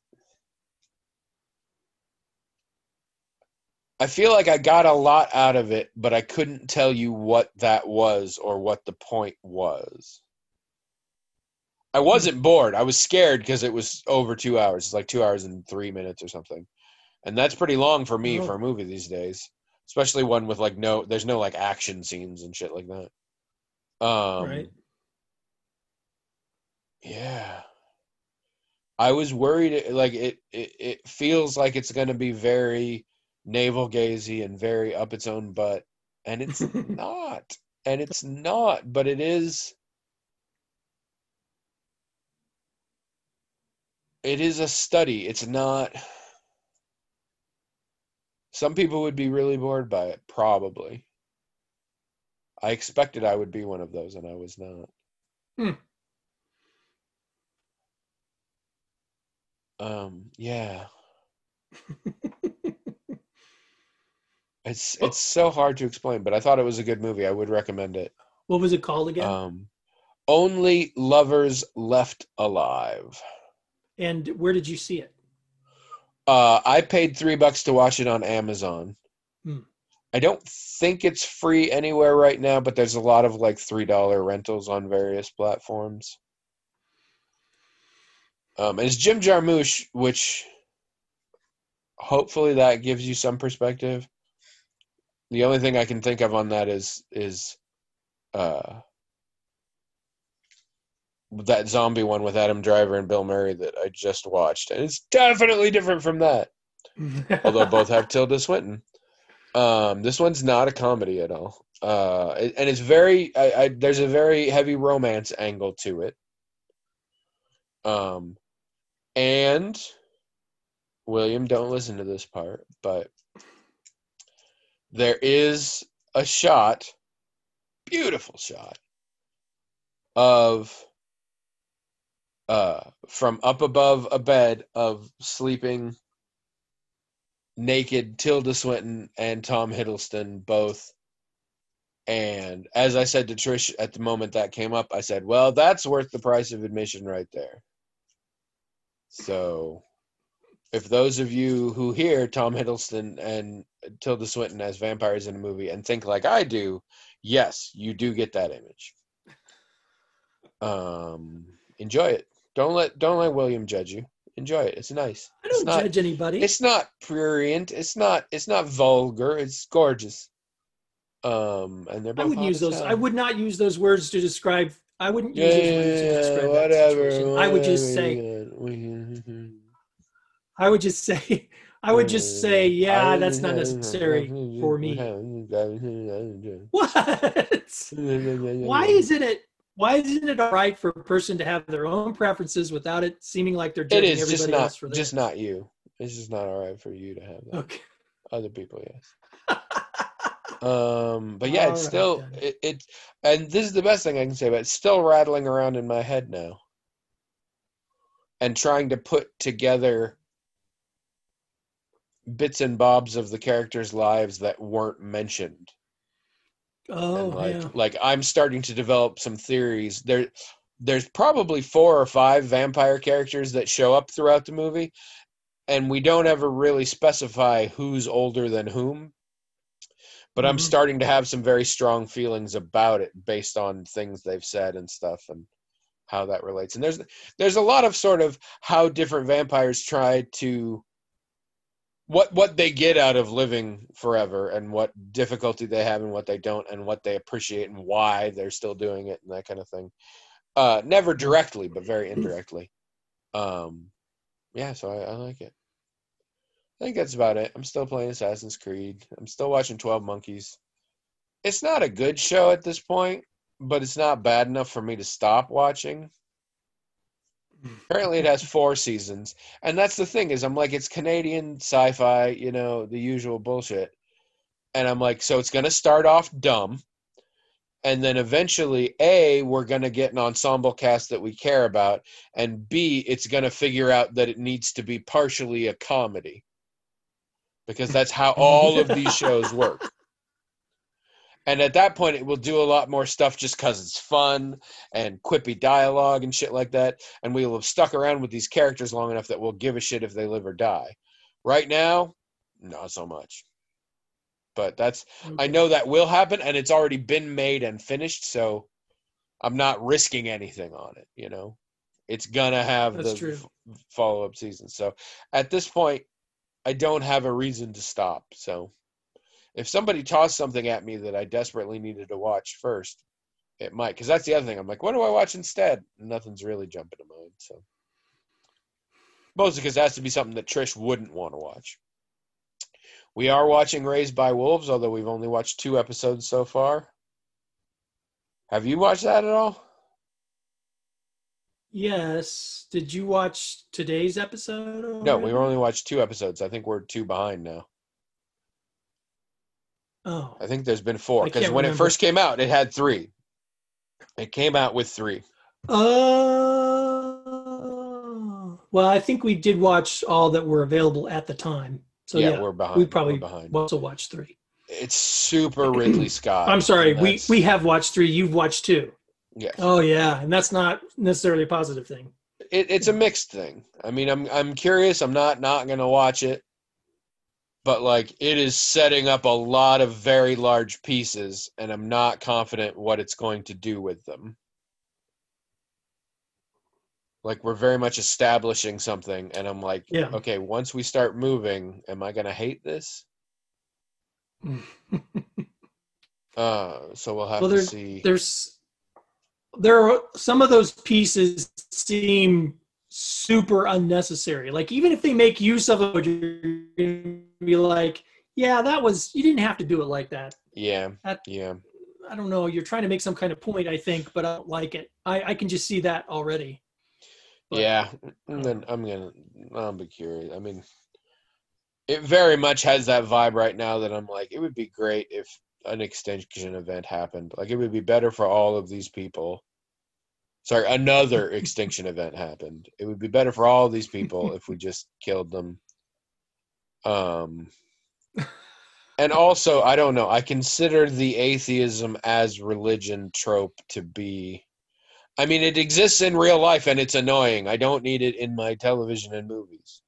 I feel like I got a lot out of it, but I couldn't tell you what that was or what the point was. I wasn't bored. I was scared because it was over 2 hours. It's like 2 hours and 3 minutes or something. And that's pretty long for me for a movie these days. Especially one with like there's no like action scenes and shit like that. Right. Yeah. I was worried, like it feels like it's going to be very navel-gazy and very up its own butt, and it's not. And it's not, but it is. It is a study. It's not. Some people would be really bored by it, probably. I expected I would be one of those, and I was not. Yeah. It's so hard to explain, but I thought it was a good movie. I would recommend it. What was it called again? Only Lovers Left Alive. And where did you see it? I paid $3 to watch it on Amazon. I don't think it's free anywhere right now, but there's a lot of like $3 rentals on various platforms. And it's Jim Jarmusch, which hopefully that gives you some perspective. The only thing I can think of on that is that zombie one with Adam Driver and Bill Murray that I just watched. And it's definitely different from that. Although both have Tilda Swinton. This one's not a comedy at all. And it's very, there's a very heavy romance angle to it. And William, don't listen to this part, but there is a shot, beautiful shot, of from up above a bed of sleeping naked Tilda Swinton and Tom Hiddleston both. And as I said to Trish at the moment that came up, I said, well, that's worth the price of admission right there. So if those of you who hear Tom Hiddleston and Tilda Swinton as vampires in a movie and think like I do, yes, you do get that image. Enjoy it. Don't let William judge you. Enjoy it. It's nice. I don't judge anybody. It's not prurient. It's not vulgar. It's gorgeous. And they're both. I wouldn't use those. I would not use those words to describe. I wouldn't use those words to describe whatever, that situation. I would just say, yeah, that's not necessary for me. What? Why isn't it all right for a person to have their own preferences without it seeming like they're judging everybody else for theirs? Just not you. It's just not all right for you to have that. Okay. Other people, yes. But yeah, it's All right, still then. and this is the best thing I can say, but it's still rattling around in my head now, and trying to put together bits and bobs of the characters' lives that weren't mentioned. And Oh, yeah. like I'm starting to develop some theories. There's probably 4 or 5 vampire characters that show up throughout the movie, and we don't ever really specify who's older than whom. But I'm Mhm. starting to have some very strong feelings about it based on things they've said and stuff, and how that relates. And there's a lot of sort of how different vampires try to what they get out of living forever, and what difficulty they have and what they don't, and what they appreciate and why they're still doing it, and that kind of thing. Never directly, but very indirectly. Yeah, so I like it. I think that's about it. I'm still playing Assassin's Creed. I'm still watching 12 Monkeys. It's not a good show at this point, but it's not bad enough for me to stop watching. Apparently it has 4 seasons. And that's the thing, is I'm like, it's Canadian sci-fi, the usual bullshit. And I'm like, so it's going to start off dumb. And then eventually, A, we're going to get an ensemble cast that we care about. And B, it's going to figure out that it needs to be partially a comedy. Because that's how all of these shows work. And at that point, it will do a lot more stuff just because it's fun and quippy dialogue and shit like that. And we will have stuck around with these characters long enough that we'll give a shit if they live or die. Right now, not so much. But I Okay. know that will happen, and it's already been made and finished, so I'm not risking anything on it, It's going to have That's the true. follow-up season. So at this point, I don't have a reason to stop, so if somebody tossed something at me that I desperately needed to watch first, it might. Because that's the other thing. I'm like, what do I watch instead? Nothing's really jumping to mind. So mostly because it has to be something that Trish wouldn't want to watch. We are watching Raised by Wolves, although we've only watched 2 episodes so far. Have you watched that at all? Yes. Did you watch today's episode No, we've already? only watched 2 episodes. I think we're 2 behind now. Oh, I think there's been 4. I Because can't when it remember. first came out, it had 3. It came out with 3. Well, I think we did watch all that were available at the time. So Yeah, yeah, we're we behind. We're probably behind. also watched 3. It's super Ridley Scott. I'm sorry, And we have watched 3. You've watched 2. yes. Oh yeah, and that's not necessarily a positive thing. It's a mixed thing. I mean, I'm curious. I'm not gonna watch it, but like it is setting up a lot of very large pieces, and I'm not confident what it's going to do with them. Like we're very much establishing something, and I'm like, Yeah. okay, once we start moving, am I gonna hate this? So we'll have Well, to see. there are some of those pieces seem super unnecessary. Like even if they make use of it, you're gonna be like, yeah, that was you didn't have to do it like that. Yeah, That yeah, I don't know. You're trying to make some kind of point, I think, but I don't like it. I can just see that already. But yeah. I And don't then know. I'll be curious. I mean, it very much has that vibe right now that I'm like, it would be great if an extinction event happened. Like, it would be better for all of these people. Sorry, another extinction event happened. It would be better for all these people if we just killed them. Um, and also, I don't know. I consider the atheism as religion trope to be. I mean, it exists in real life and it's annoying. I don't need it in my television and movies.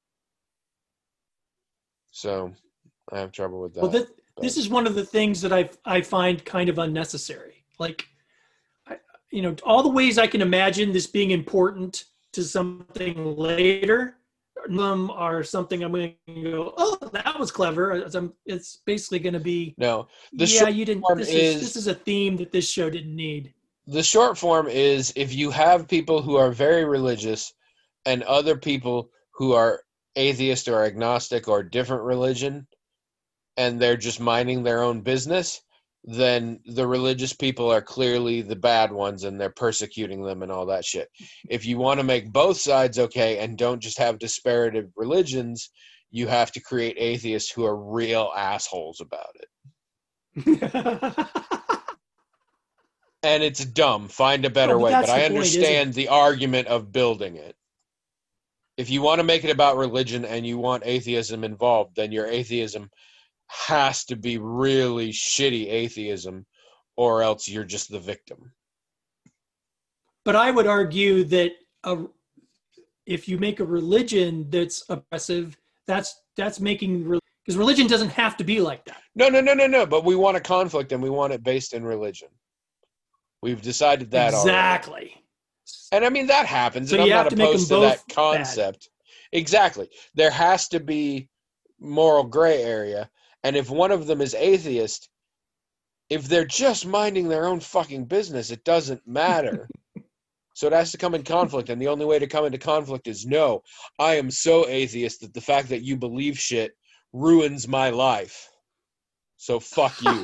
So I have trouble with Well, that. But this is one of the things that I find kind of unnecessary. Like, all the ways I can imagine this being important to something later, them are something I'm going to go, oh, that was clever. It's basically going to be, no, the yeah, short you didn't. form This is is a theme that this show didn't need. the short form is if you have people who are very religious and other people who are atheist or agnostic or different religion, and they're just minding their own business, then the religious people are clearly the bad ones and they're persecuting them and all that shit. If you want to make both sides okay and don't just have disparate religions, you have to create atheists who are real assholes about it. And it's dumb. Find a better but way. that's But I the point, isn't understand it? the argument of building it. If you want to make it about religion and you want atheism involved, then your atheism has to be really shitty atheism, or else you're just the victim. But I would argue that if you make a religion that's oppressive, that's making, because religion doesn't have to be like that. No. But we want a conflict, and we want it based in religion. We've decided that already. Exactly. And I mean, that happens, So and I'm you have not to make opposed to them that both concept. Exactly. There has to be moral gray area. And if one of them is atheist, if they're just minding their own fucking business, it doesn't matter. So it has to come in conflict, and the only way to come into conflict is, no, I am so atheist that the fact that you believe shit ruins my life. So fuck you.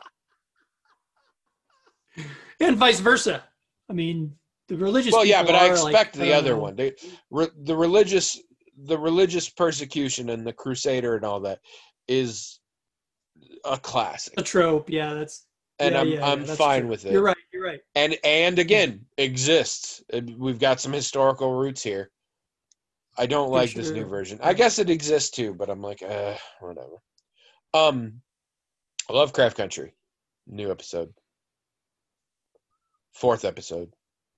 And vice versa. I mean, the religious Well, yeah, people but I are expect like, the other one. The religious persecution and the crusader and all that is a classic. a trope. Yeah, that's And yeah, I'm that's fine true. with it. You're right. And again, exists. We've got some historical roots here. I don't like this new version. I guess it exists too, but I'm like, whatever. Lovecraft Country, new episode. 4th episode.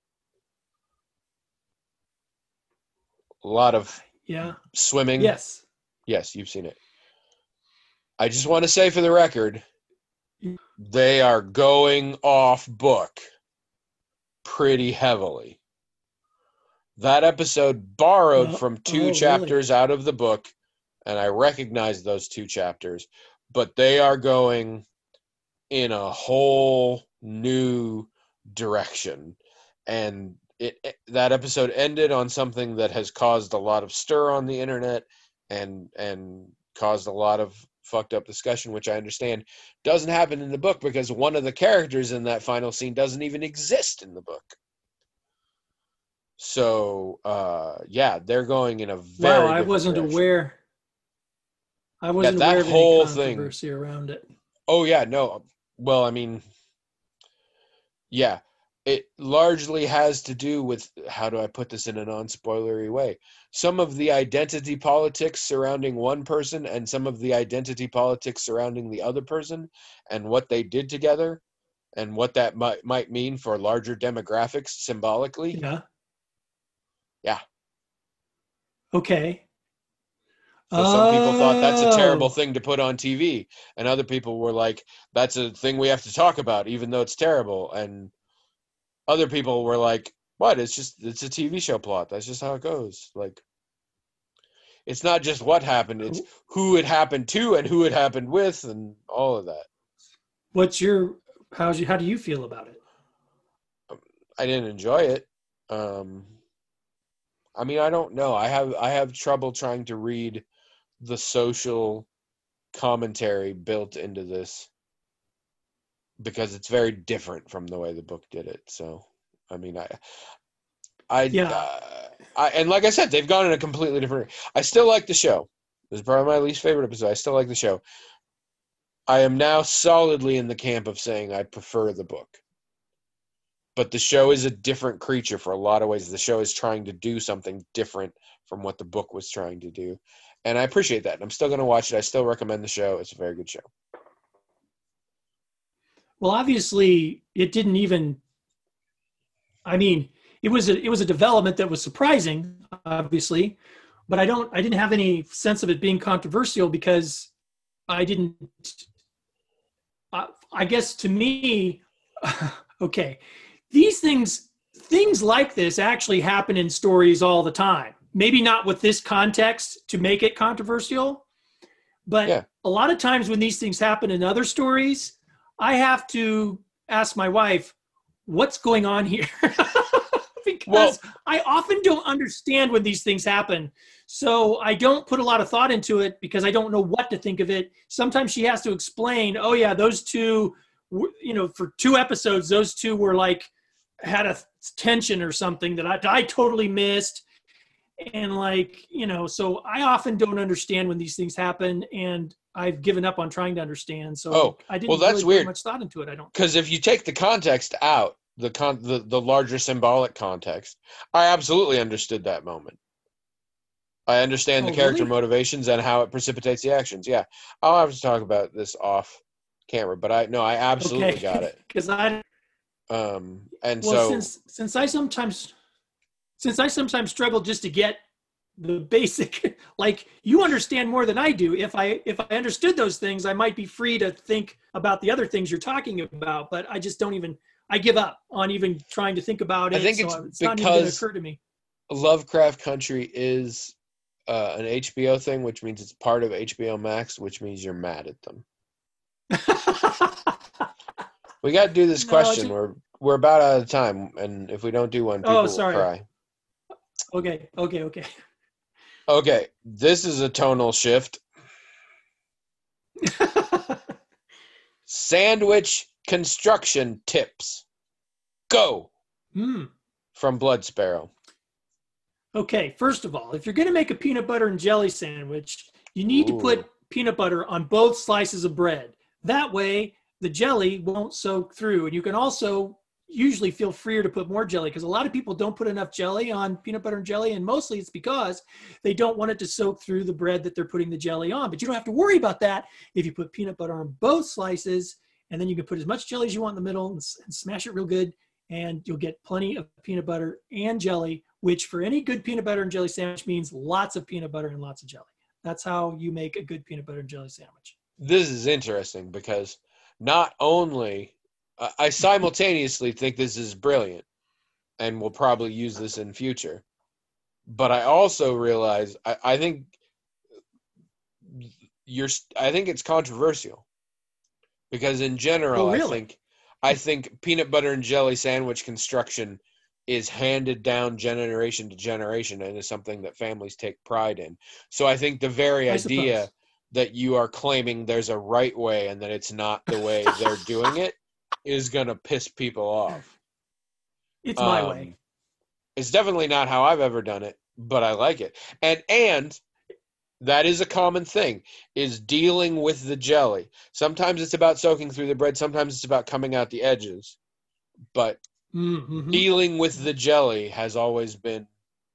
A lot of swimming. Yes, you've seen it. I just want to say for the record, they are going off book pretty heavily. That episode borrowed from 2 chapters out of the book, and I recognize those 2 chapters, but they are going in a whole new direction. And that episode ended on something that has caused a lot of stir on the internet and caused a lot of fucked up discussion, which I understand doesn't happen in the book because one of the characters in that final scene doesn't even exist in the book. So, they're going in a very I wasn't direction. aware. I wasn't aware of any controversy around it. Oh, yeah, no. Well, I mean, yeah, it largely has to do with, how do I put this in a non-spoilery way? Some of the identity politics surrounding one person and some of the identity politics surrounding the other person and what they did together and what that might mean for larger demographics symbolically. Yeah. Yeah. Okay. So some people thought that's a terrible thing to put on TV, and other people were like, that's a thing we have to talk about, even though it's terrible. And other people were like, what? It's a TV show plot. That's just how it goes. Like, it's not just what happened, it's who it happened to and who it happened with and all of that. How do you feel about it? I didn't enjoy it. I mean, I don't know. I have trouble trying to read the social commentary built into this because it's very different from the way the book did it. So, I mean, and like I said, they've gone in a completely different. I still like the show. This is probably my least favorite episode. I still like the show. I am now solidly in the camp of saying I prefer the book. But the show is a different creature for a lot of ways. The show is trying to do something different from what the book was trying to do. And I appreciate that. I'm still going to watch it. I still recommend the show. It's a very good show. Well, obviously, it didn't even. I mean, it was a development that was surprising, obviously, but I didn't have any sense of it being controversial because I didn't. I guess to me, okay, these things like this actually happen in stories all the time. Maybe not with this context to make it controversial, but a lot of times when these things happen in other stories, I have to ask my wife, what's going on here? Because I often don't understand when these things happen. So I don't put a lot of thought into it because I don't know what to think of it. Sometimes she has to explain, oh yeah, those two, for 2 episodes, those two were like, had a tension or something that I totally missed. And like, so I often don't understand when these things happen, and I've given up on trying to understand. So I didn't that's really weird. put much thought into it. I don't. Because if you take the context out, the larger symbolic context, I absolutely understood that moment. I understand the character motivations and how it precipitates the actions. Yeah, I'll have to talk about this off camera, but I absolutely got it. Because so since I sometimes struggle just to get the basic, like, you understand more than I do. If I understood those things, I might be free to think about the other things you're talking about, but I just don't even, I give up on even trying to think about it. I think it's not even going to occur to me. Lovecraft Country is an HBO thing, which means it's part of HBO Max, which means you're mad at them. We got to do this question. We're about out of time, and if we don't do one, people will cry. Okay. Okay, this is a tonal shift. Sandwich construction tips. Go. From Blood Sparrow. Okay, first of all, if you're going to make a peanut butter and jelly sandwich, you need to put peanut butter on both slices of bread. That way, the jelly won't soak through. And you can also usually feel freer to put more jelly, because a lot of people don't put enough jelly on peanut butter and jelly, and mostly it's because they don't want it to soak through the bread that they're putting the jelly on. But you don't have to worry about that if you put peanut butter on both slices, and then you can put as much jelly as you want in the middle and smash it real good, and you'll get plenty of peanut butter and jelly, which for any good peanut butter and jelly sandwich means lots of peanut butter and lots of jelly. That's how you make a good peanut butter and jelly sandwich. This is interesting because not only I simultaneously think this is brilliant and will probably use this in future, but I also realize I think it's controversial, because in general, I think peanut butter and jelly sandwich construction is handed down generation to generation and is something that families take pride in. So I think the very idea that you are claiming there's a right way and that it's not the way they're doing it is going to piss people off. It's my way. It's definitely not how I've ever done it, but I like it. And that is a common thing, is dealing with the jelly. Sometimes it's about soaking through the bread. Sometimes it's about coming out the edges. But dealing with the jelly has always been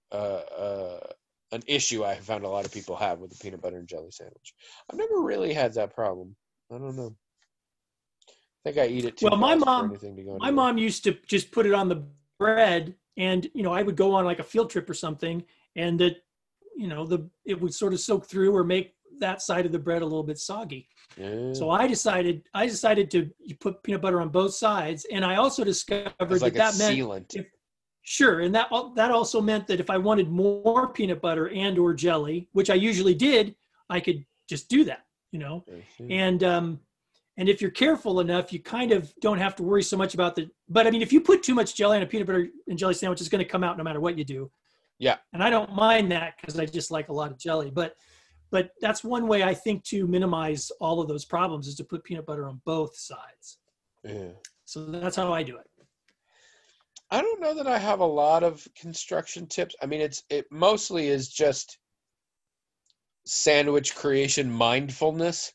an issue I have found a lot of people have with the peanut butter and jelly sandwich. I've never really had that problem. I don't know. I think I eat it too fast for anything to go anywhere. My mom used to just put it on the bread, and I would go on like a field trip or something, and it would sort of soak through or make that side of the bread a little bit soggy. Yeah. So I decided to put peanut butter on both sides, and I also discovered that meant sealant. Sure, and that also meant that if I wanted more peanut butter and or jelly, which I usually did, I could just do that, And if you're careful enough, you kind of don't have to worry so much about but I mean, if you put too much jelly on a peanut butter and jelly sandwich, it's going to come out no matter what you do. Yeah. And I don't mind that because I just like a lot of jelly. But that's one way I think to minimize all of those problems, is to put peanut butter on both sides. Yeah. So that's how I do it. I don't know that I have a lot of construction tips. I mean, it mostly is just sandwich creation mindfulness.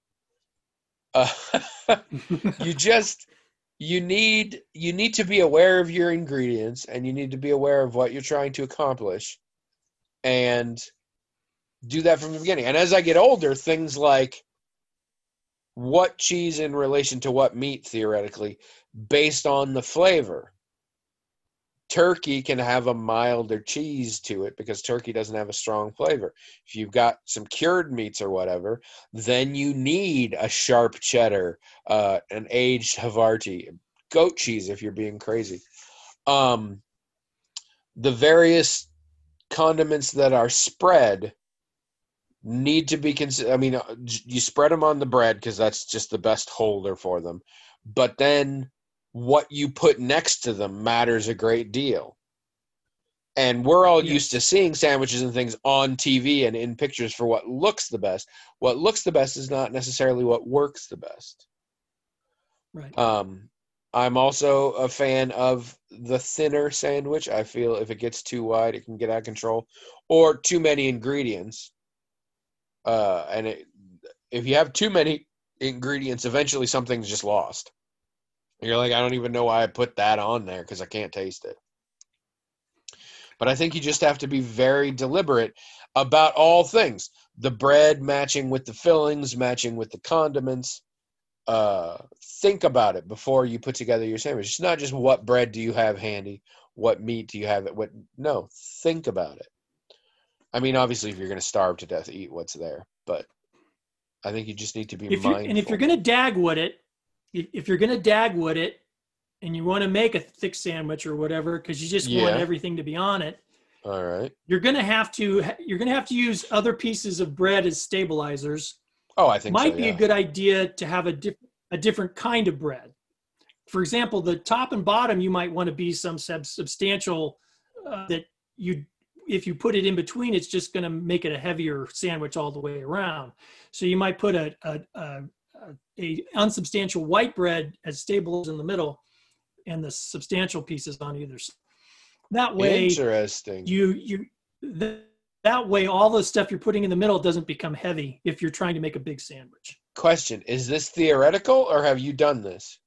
You need to be aware of your ingredients, and you need to be aware of what you're trying to accomplish, and do that from the beginning. And as I get older, things like what cheese in relation to what meat, theoretically, based on the flavor. Turkey can have a milder cheese to it because turkey doesn't have a strong flavor. If you've got some cured meats or whatever, then you need a sharp cheddar, an aged Havarti, goat cheese if you're being crazy. The various condiments that are spread need to be considered. I mean, you spread them on the bread because that's just the best holder for them. But then what you put next to them matters a great deal. And we're all used to seeing sandwiches and things on TV and in pictures for what looks the best. What looks the best is not necessarily what works the best. Right. I'm also a fan of the thinner sandwich. I feel if it gets too wide, it can get out of control, or too many ingredients. If you have too many ingredients, eventually something's just lost. You're like, I don't even know why I put that on there because I can't taste it. But I think you just have to be very deliberate about all things. The bread matching with the fillings, matching with the condiments. Think about it before you put together your sandwich. It's not just what bread do you have handy, what meat do you have. No, think about it. I mean, obviously, if you're going to starve to death, eat what's there. But I think you just need to be mindful. And if you're going to Dagwood it, and you want to make a thick sandwich or whatever, because you just want everything to be on it. All right. You're going to have to use other pieces of bread as stabilizers. Oh, I think might be a good idea to have a different kind of bread. For example, the top and bottom, you might want to be some substantial that if you put it in between, it's just going to make it a heavier sandwich all the way around. So you might put a unsubstantial white bread as stabilizers in the middle, and the substantial pieces on either side. That way, interesting. That way, all the stuff you're putting in the middle doesn't become heavy if you're trying to make a big sandwich. Question: is this theoretical, or have you done this?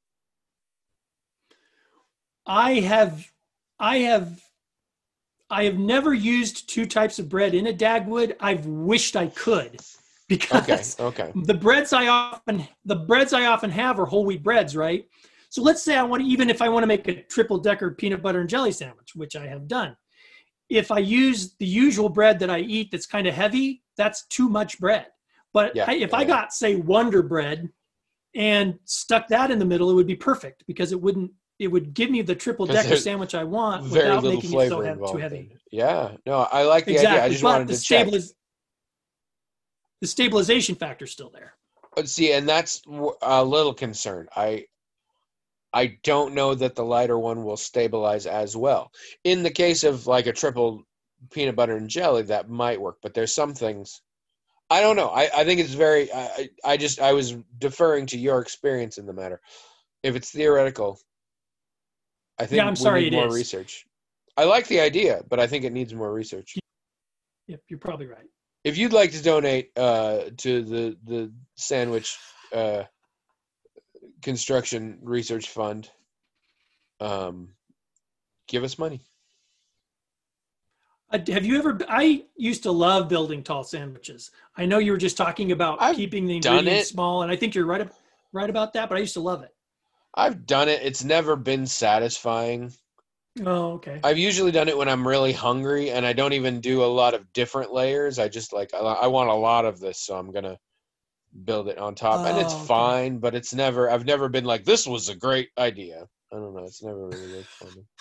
I have never used two types of bread in a Dagwood. I've wished I could, because the breads I often have are whole wheat breads, right? So let's say if I want to make a triple decker peanut butter and jelly sandwich, which I have done, if I use the usual bread that I eat that's kind of heavy, that's too much bread. But if I got, say, Wonder Bread and stuck that in the middle, it would be perfect, because it would give me the triple decker sandwich I want without making it too heavy. Yeah, no, I like the idea. I just wanted to check. The stabilization factor is still there. But see, and that's a little concern. I don't know that the lighter one will stabilize as well. In the case of like a triple peanut butter and jelly, that might work. But there's some things, I don't know. I think it's very, I was deferring to your experience in the matter. If it's theoretical, I think we need more research. I like the idea, but I think it needs more research. Yep, you're probably right. If you'd like to donate to the sandwich construction research fund, give us money. Have you ever? I used to love building tall sandwiches. I know you were just talking about keeping the ingredients small, and I think you're right about that. But I used to love it. I've done it. It's never been satisfying. Oh, okay. I've usually done it when I'm really hungry, and I don't even do a lot of different layers. I just I want a lot of this, so I'm gonna build it on top, and it's fine. But I've never been like, this was a great idea. I don't know. It's never really worked for me.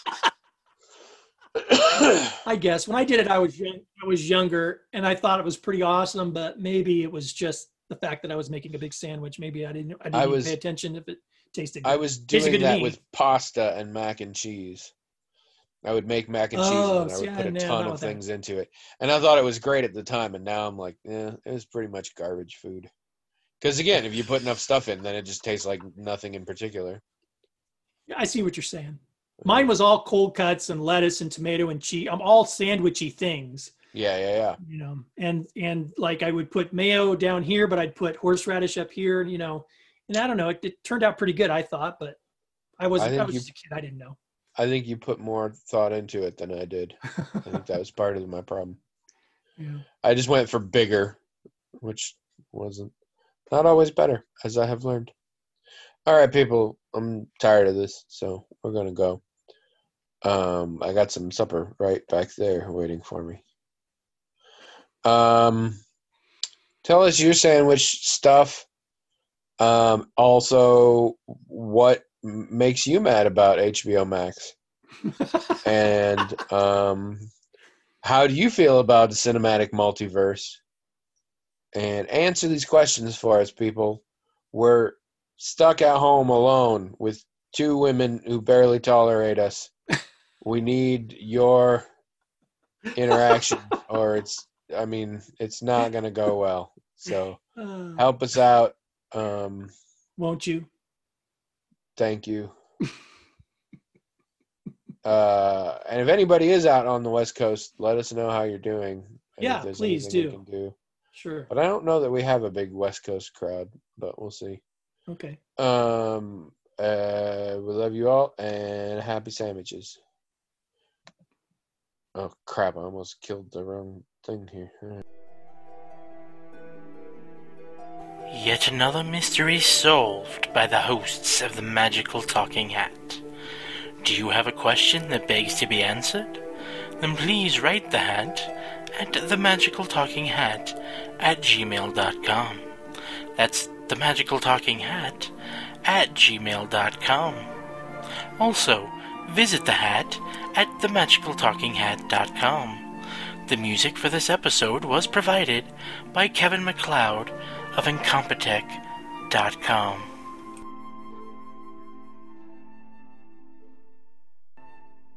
I guess when I did it, I was younger, and I thought it was pretty awesome. But maybe it was just the fact that I was making a big sandwich. Maybe I didn't pay attention if it tasted good. I was doing that with pasta and mac and cheese. I would make mac and cheese, and I would put a ton of things into it. And I thought it was great at the time, and now I'm like, it was pretty much garbage food. Because, again, if you put enough stuff in, then it just tastes like nothing in particular. I see what you're saying. Mine was all cold cuts and lettuce and tomato and cheese. I'm all sandwichy things. Yeah. You know, and like I would put mayo down here, but I'd put horseradish up here, and I don't know. It turned out pretty good, I thought, but I was just a kid. I didn't know. I think you put more thought into it than I did. I think that was part of my problem. Yeah. I just went for bigger, which wasn't not always better, as I have learned. All right, people, I'm tired of this, so we're going to go. I got some supper right back there waiting for me. Tell us your sandwich stuff. Also, what makes you mad about HBO Max? And how do you feel about the cinematic multiverse? And answer these questions for us, people. We're stuck at home alone with two women who barely tolerate us. We need your interaction, or it's not going to go well. So help us out. Won't you? Thank you. And if anybody is out on the West Coast, let us know how you're doing. And Yeah, if there's please anything do. we can do. Sure. But I don't know that we have a big West Coast crowd, but we'll see. Okay. We love you all, and happy sandwiches. Oh, crap. I almost killed the wrong thing here. Yet another mystery solved by the hosts of the Magical Talking Hat. Do you have a question that begs to be answered? Then please write the hat at themagicaltalkinghat@gmail.com. That's themagicaltalkinghat@gmail.com. Also, visit the hat at themagicaltalkinghat.com. The music for this episode was provided by Kevin MacLeod of Incompetech.com.